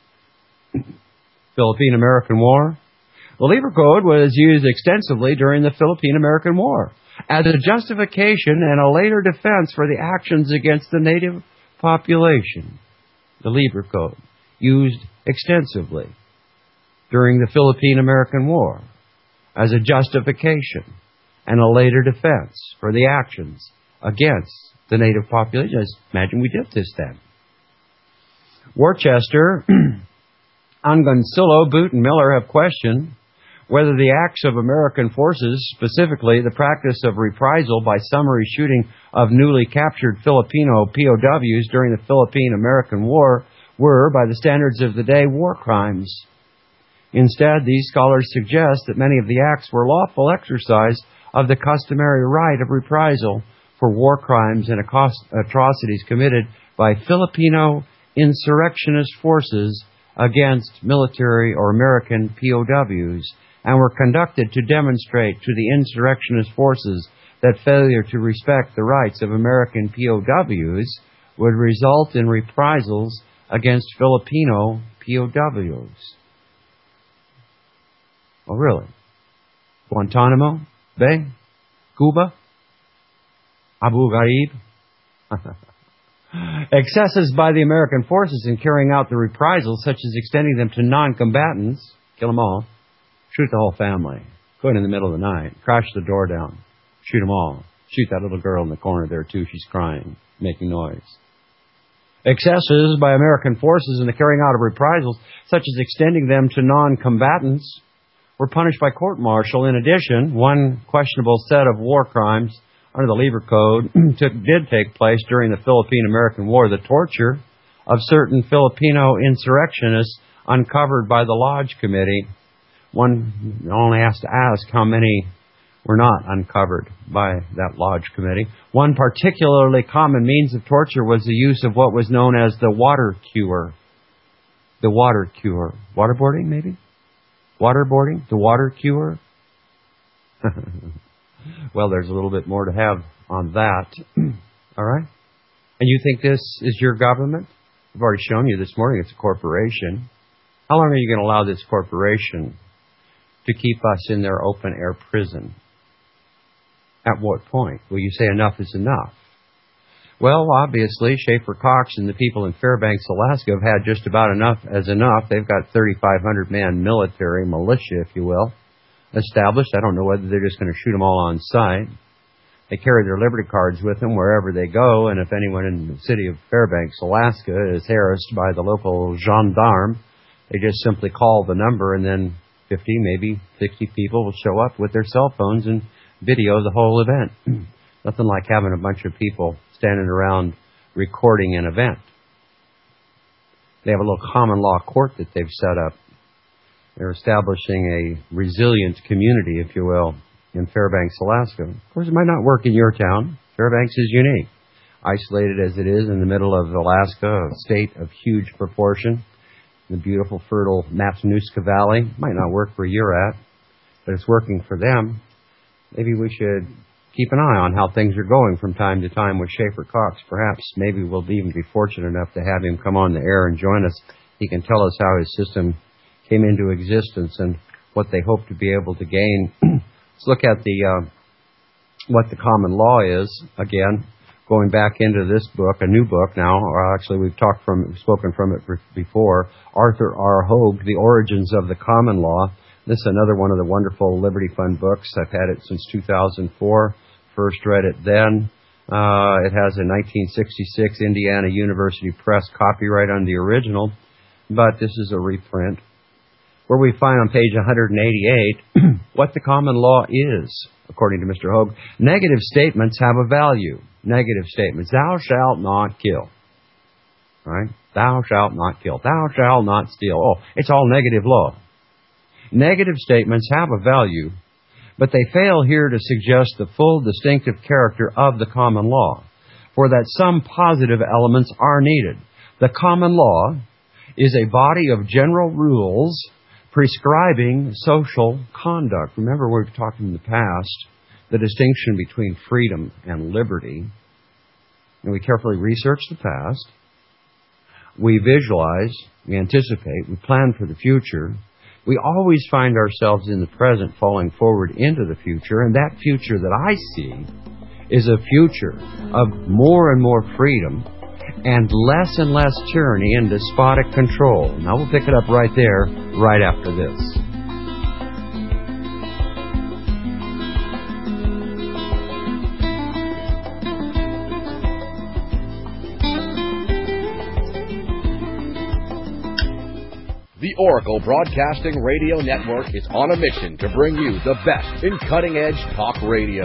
Philippine-American War. The Lieber Code was used extensively during the Philippine-American War as a justification and a later defense for the actions against the native population. The Lieber Code, used extensively during the Philippine-American War as a justification and a later defense for the actions against the native population. Just imagine we did this then. Worcester, Angoncillo, Boot, and Miller have questioned whether the acts of American forces, specifically the practice of reprisal by summary shooting of newly captured Filipino POWs during the Philippine-American War, were, by the standards of the day, war crimes. Instead, these scholars suggest that many of the acts were lawful exercise of the customary right of reprisal for war crimes and atrocities committed by Filipino insurrectionist forces against military or American POWs, and were conducted to demonstrate to the insurrectionist forces that failure to respect the rights of American POWs would result in reprisals against Filipino POWs. Oh, really? Guantanamo Bay? Cuba? Abu Ghraib? Excesses by the American forces in carrying out the reprisals, such as extending them to non-combatants, kill them all, shoot the whole family, go in the middle of the night, crash the door down, shoot them all, shoot that little girl in the corner there too, she's crying, making noise. Excesses by American forces in the carrying out of reprisals, such as extending them to non-combatants, were punished by court-martial. In addition, one questionable set of war crimes under the Lieber Code did take place during the Philippine-American War, the torture of certain Filipino insurrectionists uncovered by the Lodge Committee. One only has to ask how many were not uncovered by that Lodge Committee. One particularly common means of torture was the use of what was known as the water cure. The water cure. Waterboarding, maybe? Waterboarding? The water cure? Well, there's a little bit more to have on that. All right? And you think this is your government? I've already shown you this morning it's a corporation. How long are you going to allow this corporation to keep us in their open-air prison? At what point will you say enough is enough? Well, obviously, Schaefer Cox and the people in Fairbanks, Alaska have had just about enough as enough. They've got 3,500-man military, militia, if you will, established. I don't know whether they're just going to shoot them all on sight. They carry their Liberty cards with them wherever they go, and if anyone in the city of Fairbanks, Alaska, is harassed by the local gendarme, they just simply call the number, and then 50, maybe 60 people will show up with their cell phones and video the whole event. Nothing like having a bunch of people standing around recording an event. They have a little common law court that they've set up. They're establishing a resilient community, if you will, in Fairbanks, Alaska. Of course, it might not work in your town. Fairbanks is unique. Isolated as it is in the middle of Alaska, a state of huge proportion, the beautiful, fertile Matanuska Valley. Might not work where you're at, but it's working for them. Maybe we should keep an eye on how things are going from time to time with Schaefer Cox. Perhaps maybe we'll even be fortunate enough to have him come on the air and join us. He can tell us how his system came into existence and what they hope to be able to gain. Let's look at what the common law is. Again, going back into this book, a new book now, or actually we've spoken from it before, Arthur R. Hogue, The Origins of the Common Law. This is another one of the wonderful Liberty Fund books. I've had it since 2004. First read it then. It has a 1966 Indiana University Press copyright on the original, but this is a reprint, where we find on page 188 what the common law is, according to Mr. Hogue. Negative statements have a value. Negative statements. Thou shalt not kill. Right? Thou shalt not kill. Thou shalt not steal. Oh, it's all negative law. Negative statements have a value, but they fail here to suggest the full distinctive character of the common law, for that some positive elements are needed. The common law is a body of general rules prescribing social conduct. Remember, we've talked in the past the distinction between freedom and liberty. And we carefully research the past. We visualize, we anticipate, we plan for the future. We always find ourselves in the present falling forward into the future, and that future that I see is a future of more and more freedom and less tyranny and despotic control. Now we'll pick it up right there, right after this. The Oracle Broadcasting Radio Network is on a mission to bring you the best in cutting-edge talk radio.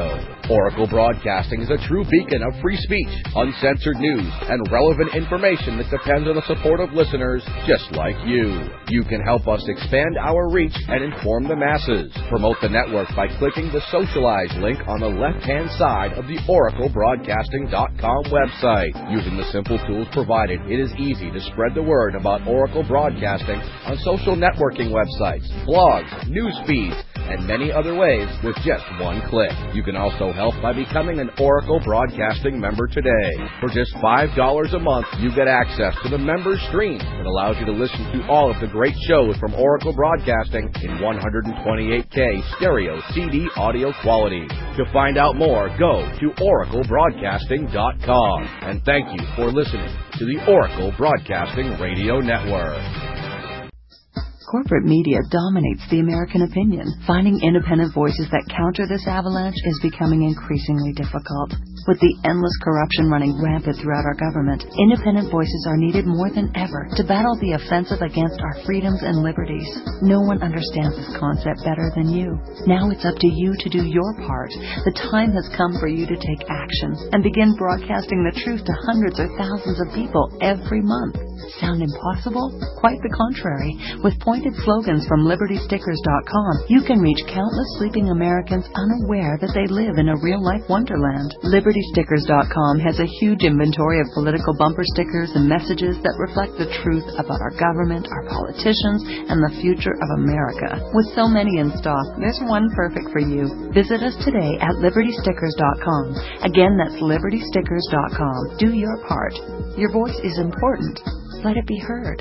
Oracle Broadcasting is a true beacon of free speech, uncensored news, and relevant information that depends on the support of listeners just like you. You can help us expand our reach and inform the masses. Promote the network by clicking the Socialize link on the left-hand side of the OracleBroadcasting.com website. Using the simple tools provided, it is easy to spread the word about Oracle Broadcasting on social networking websites, blogs, news feeds, and many other ways with just one click. You can also help by becoming an Oracle Broadcasting member today. For just $5 a month, you get access to the member stream that allows you to listen to all of the great shows from Oracle Broadcasting in 128K stereo CD audio quality. To find out more, go to oraclebroadcasting.com. And thank you for listening to the Oracle Broadcasting Radio Network. Corporate media dominates the American opinion. Finding independent voices that counter this avalanche is becoming increasingly difficult. With the endless corruption running rampant throughout our government, independent voices are needed more than ever to battle the offensive against our freedoms and liberties. No one understands this concept better than you. Now it's up to you to do your part. The time has come for you to take action and begin broadcasting the truth to hundreds or thousands of people every month. Sound impossible? Quite the contrary. With pointed slogans from LibertyStickers.com, you can reach countless sleeping Americans unaware that they live in a real-life wonderland. LibertyStickers.com has a huge inventory of political bumper stickers and messages that reflect the truth about our government, our politicians, and the future of America. With so many in stock, there's one perfect for you. Visit us today at LibertyStickers.com. Again, that's LibertyStickers.com. Do your part. Your voice is important. Let it be heard.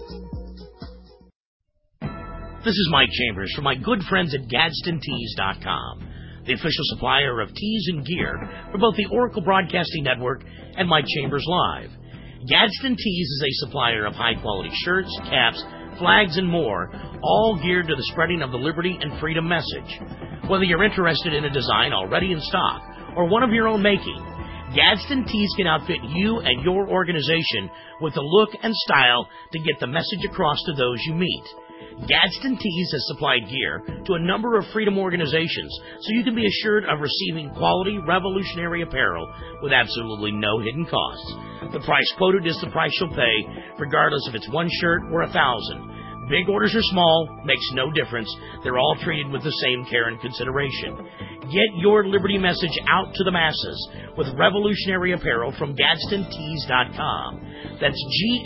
This is Mike Chambers from my good friends at GadsdenTees.com, the official supplier of tees and gear for both the Oracle Broadcasting Network and Mike Chambers Live. Gadsden Tees is a supplier of high-quality shirts, caps, flags, and more, all geared to the spreading of the liberty and freedom message. Whether you're interested in a design already in stock or one of your own making, Gadsden Tees can outfit you and your organization with the look and style to get the message across to those you meet. Gadsden Tees has supplied gear to a number of freedom organizations, so you can be assured of receiving quality, revolutionary apparel with absolutely no hidden costs. The price quoted is the price you'll pay, regardless if it's one shirt or 1,000. Big orders or small, makes no difference. They're all treated with the same care and consideration. Get your liberty message out to the masses with revolutionary apparel from GadsdenTees.com. That's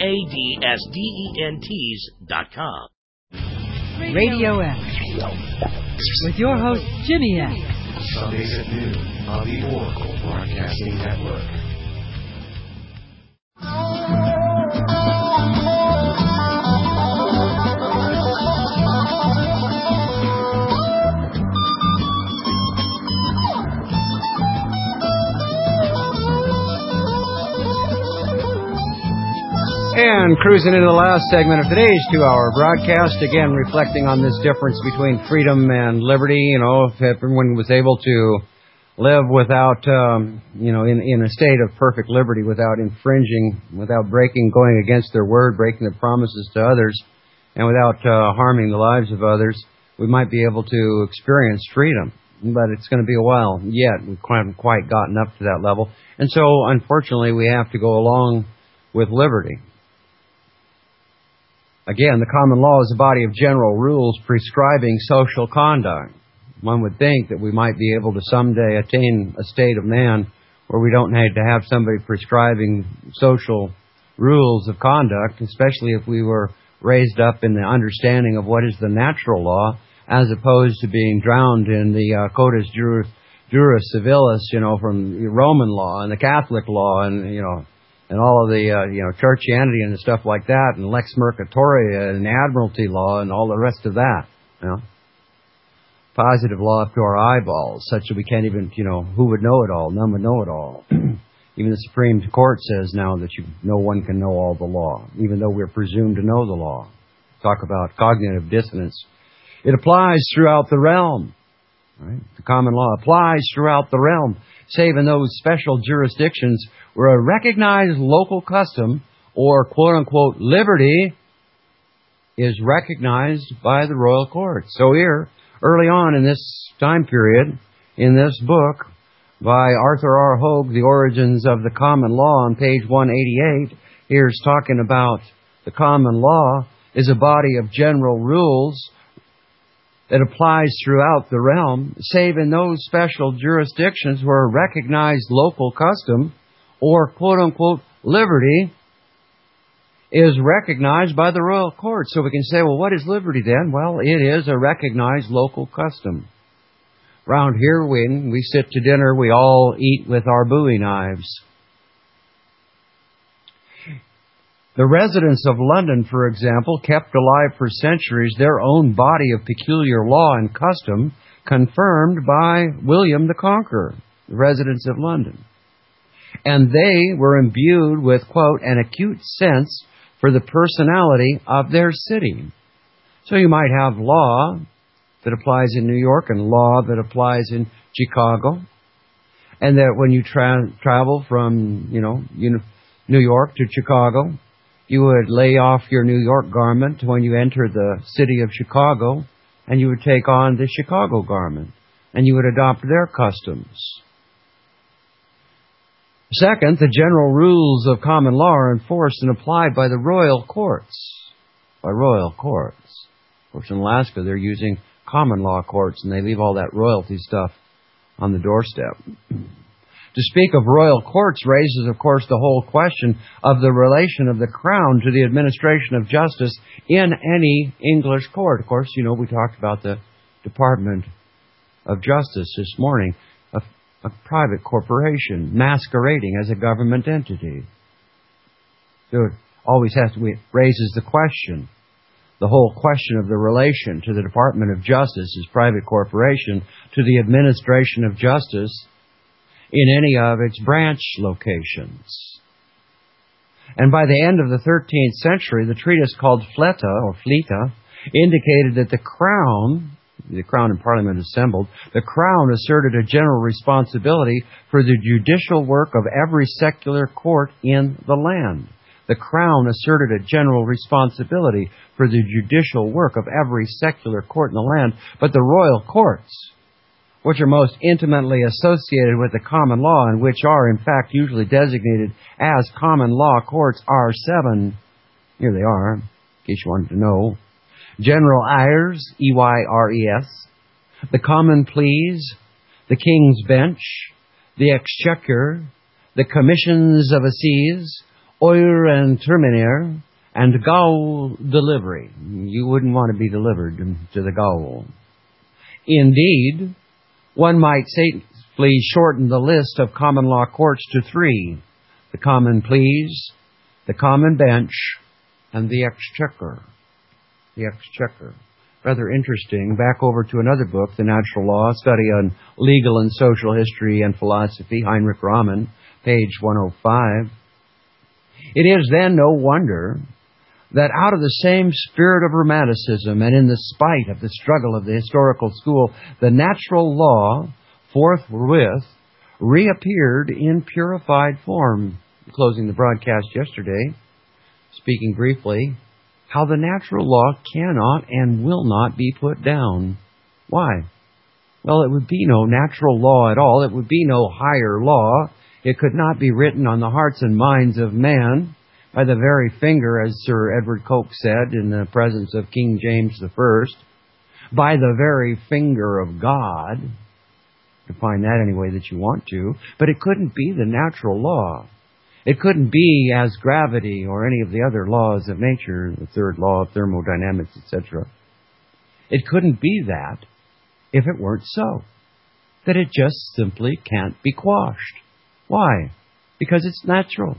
GADSDENTees.com. Radio X with your host Jimmy X. Sundays at noon on the Oracle Broadcasting Network. And cruising into the last segment of today's 2-hour broadcast, again reflecting on this difference between freedom and liberty. You know, if everyone was able to live without, in a state of perfect liberty, without infringing, without going against their word, breaking their promises to others, and without harming the lives of others, we might be able to experience freedom. But it's going to be a while yet. We haven't quite gotten up to that level. And so, unfortunately, we have to go along with liberty. Again, the common law is a body of general rules prescribing social conduct. One would think that we might be able to someday attain a state of man where we don't need to have somebody prescribing social rules of conduct, especially if we were raised up in the understanding of what is the natural law, as opposed to being drowned in the codex juris civilis, from the Roman law and the Catholic law and all of the, churchianity and stuff like that, and lex mercatoria and admiralty law and all the rest of that, Positive law up to our eyeballs, such that we can't even, who would know it all? None would know it all. Even the Supreme Court says now that no one can know all the law, even though we're presumed to know the law. Talk about cognitive dissonance. It applies throughout the realm. Right? The common law applies throughout the realm, save in those special jurisdictions where a recognized local custom or quote-unquote liberty is recognized by the royal court. So here, early on in this time period, in this book, by Arthur R. Hogue, The Origins of the Common Law, on page 188. Here's talking about the common law is a body of general rules that applies throughout the realm, save in those special jurisdictions where recognized local custom or quote-unquote liberty is recognized by the royal court. So we can say, well, what is liberty then? Well, it is a recognized local custom. Round here, when we sit to dinner, we all eat with our bowie knives. The residents of London, for example, kept alive for centuries their own body of peculiar law and custom confirmed by William the Conqueror, the residents of London. And they were imbued with, quote, an acute sense for the personality of their city. So you might have law that applies in New York and law that applies in Chicago. And that when you travel from, New York to Chicago, you would lay off your New York garment when you enter the city of Chicago, and you would take on the Chicago garment, and you would adopt their customs. Second, the general rules of common law are enforced and applied by the royal courts. By royal courts. Of course, in Alaska, they're using common law courts, and they leave all that royalty stuff on the doorstep. To speak of royal courts raises, of course, the whole question of the relation of the crown to the administration of justice in any English court. Of course, we talked about the Department of Justice this morning, a private corporation masquerading as a government entity. So it always raises the question. The whole question of the relation to the Department of Justice as private corporation to the administration of justice in any of its branch locations. And by the end of the 13th century, the treatise called Fleta indicated that the Crown in Parliament assembled, the Crown asserted a general responsibility for the judicial work of every secular court in the land. The Crown asserted a general responsibility for the judicial work of every secular court in the land, but the royal courts, which are most intimately associated with the common law and which are, in fact, usually designated as common law courts, are 7. Here they are, in case you wanted to know. General Eyres, E-Y-R-E-S, the Common Pleas, the King's Bench, the Exchequer, the Commissions of Assize, Oyer and Terminer, and Gaol Delivery. You wouldn't want to be delivered to the gaol. Indeed, one might safely shorten the list of common law courts to 3. The Common Pleas, the Common Bench, and the Exchequer. The Exchequer. Rather interesting. Back over to another book, The Natural Law, Study on Legal and Social History and Philosophy, Heinrich Rahmann, page 105. It is then no wonder that out of the same spirit of Romanticism and in the spite of the struggle of the historical school, the natural law forthwith reappeared in purified form. Closing the broadcast yesterday, speaking briefly, how the natural law cannot and will not be put down. Why? Well, it would be no natural law at all. It would be no higher law. It could not be written on the hearts and minds of man by the very finger, as Sir Edward Coke said, in the presence of King James I, by the very finger of God. Define that any way that you want to. But it couldn't be the natural law. It couldn't be as gravity or any of the other laws of nature, the third law of thermodynamics, etc. It couldn't be that if it weren't so. That it just simply can't be quashed. Why? Because it's natural.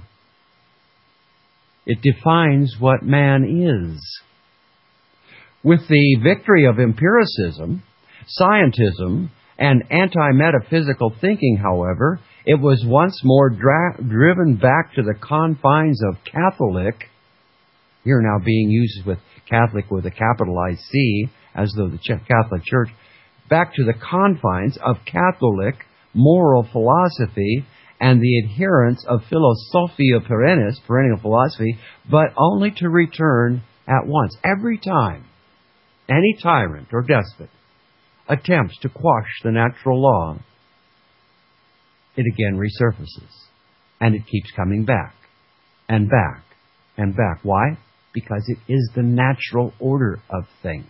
It defines what man is. With the victory of empiricism, scientism, and anti-metaphysical thinking, however, it was once more driven back to the confines of Catholic, here now being used with Catholic with a capitalized C, as though the Catholic Church, back to the confines of Catholic moral philosophy and the adherents of philosophia perennis, perennial philosophy, but only to return at once. Every time any tyrant or despot attempts to quash the natural law, it again resurfaces. And it keeps coming back and back and back. Why? Because it is the natural order of things.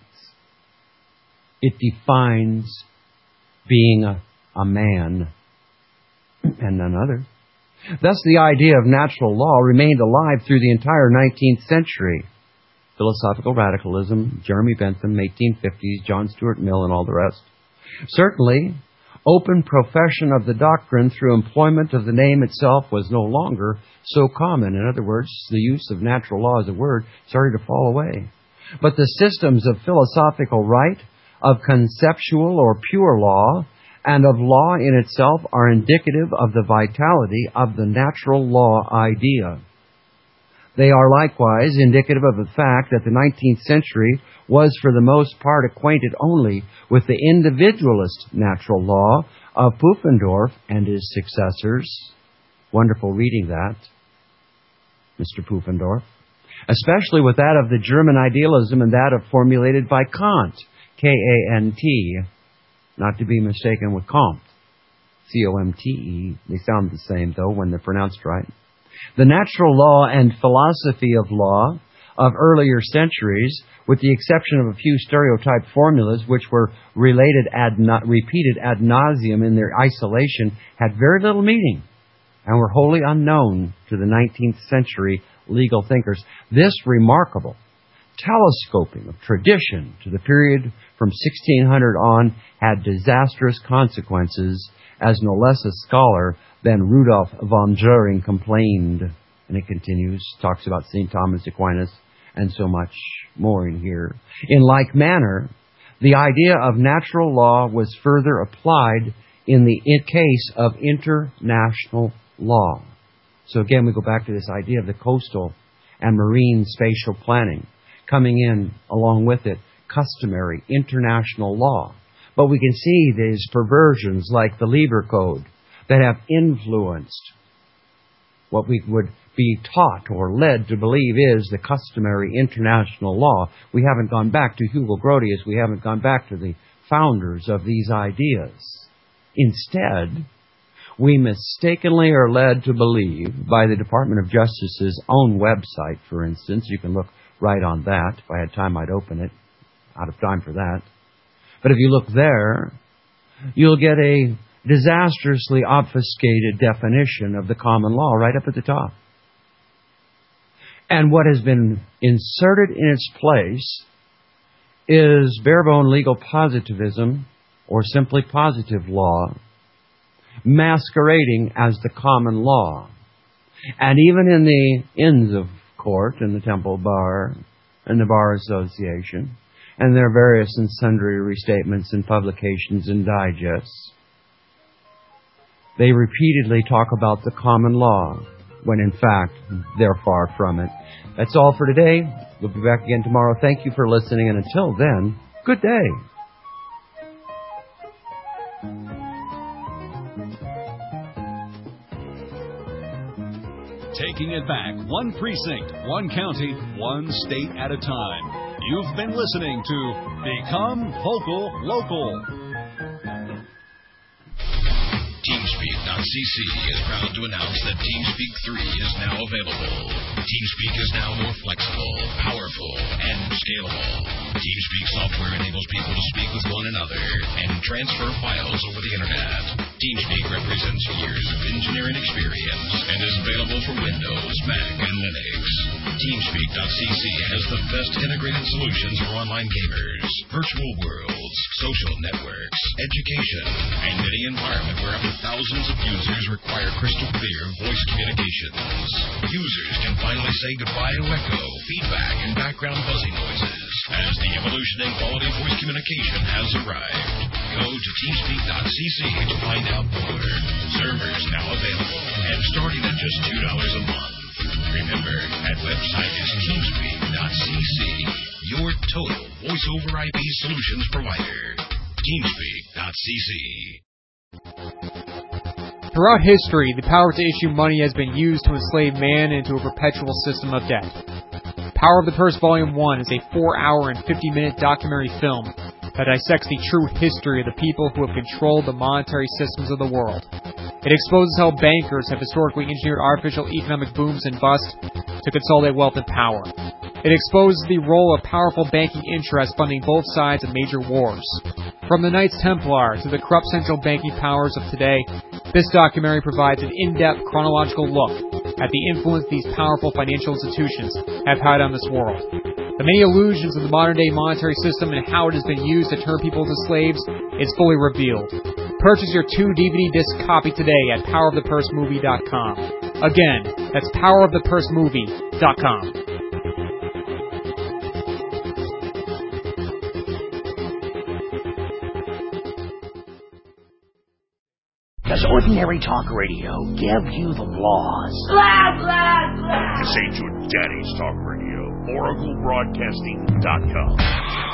It defines being a man and none other. Thus, the idea of natural law remained alive through the entire 19th century. Philosophical radicalism, Jeremy Bentham, 1850s, John Stuart Mill, and all the rest. Certainly, open profession of the doctrine through employment of the name itself was no longer so common. In other words, the use of natural law as a word started to fall away. But the systems of philosophical right, of conceptual or pure law, and of law in itself are indicative of the vitality of the natural law idea. They are likewise indicative of the fact that the 19th century was for the most part acquainted only with the individualist natural law of Pufendorf and his successors. Wonderful reading that, Mr. Pufendorf. Especially with that of the German idealism and that of formulated by Kant, K-A-N-T, not to be mistaken with Comte, C-O-M-T-E. They sound the same, though, when they're pronounced right. The natural law and philosophy of law of earlier centuries, with the exception of a few stereotyped formulas which were repeated ad nauseum in their isolation, had very little meaning and were wholly unknown to the 19th century legal thinkers. This remarkable telescoping of tradition to the period from 1600 on had disastrous consequences, as no less a scholar than Rudolf von Jhering complained. And it continues, talks about St. Thomas Aquinas, and so much more in here. In like manner, the idea of natural law was further applied in the case of international law. So again, we go back to this idea of the coastal and marine spatial planning, coming in along with it, customary international law. But we can see these perversions like the Lieber Code that have influenced what we would be taught or led to believe is the customary international law. We haven't gone back to Hugo Grotius. We haven't gone back to the founders of these ideas. Instead, we mistakenly are led to believe by the Department of Justice's own website, for instance. You can look right on that. If I had time, I'd open it. Out of time for that. But if you look there, you'll get a disastrously obfuscated definition of the common law right up at the top. And what has been inserted in its place is bare-bone legal positivism, or simply positive law, masquerading as the common law. And even in the Inns of Court and the Temple Bar and the Bar Association and their various and sundry restatements and publications and digests, they repeatedly talk about the common law, when in fact they're far from it. That's all for today. We'll be back again tomorrow. Thank you for listening, and until then, good day. Taking it back, one precinct, one county, one state at a time. You've been listening to Become Vocal Local. TeamSpeak.cc is proud to announce that TeamSpeak 3 is now available. TeamSpeak is now more flexible, powerful, and scalable. TeamSpeak software enables people to speak with one another and transfer files over the Internet. TeamSpeak represents years of engineering experience and is available for Windows, Mac, and Linux. TeamSpeak.cc has the best integrated solutions for online gamers, virtual worlds, social networks, education, and any environment where up to thousands of users require crystal clear voice communications. Users can finally say goodbye to echo, feedback, and background buzzing noises as the evolution in quality voice communication has arrived. Go to TeamSpeak.cc to find out more. Servers now available and starting at just $2 a month. Remember, that website is TeamSpeak.cc, your total voice-over IP solutions provider. TeamSpeak.cc. Throughout history, the power to issue money has been used to enslave man into a perpetual system of debt. Power of the Purse Volume 1 is a 4-hour and 50-minute documentary film that dissects the true history of the people who have controlled the monetary systems of the world. It exposes how bankers have historically engineered artificial economic booms and busts to consolidate wealth and power. It exposes the role of powerful banking interests funding both sides of major wars. From the Knights Templar to the corrupt central banking powers of today, this documentary provides an in-depth chronological look at the influence these powerful financial institutions have had on this world. The many illusions of the modern-day monetary system and how it has been used to turn people into slaves is fully revealed. Purchase your 2 DVD disc copy today at powerofthepursemovie.com. Again, that's powerofthepursemovie.com. Does ordinary talk radio give you the laws? Blah, blah, blah. This ain't your daddy's talk radio. OracleBroadcasting.com.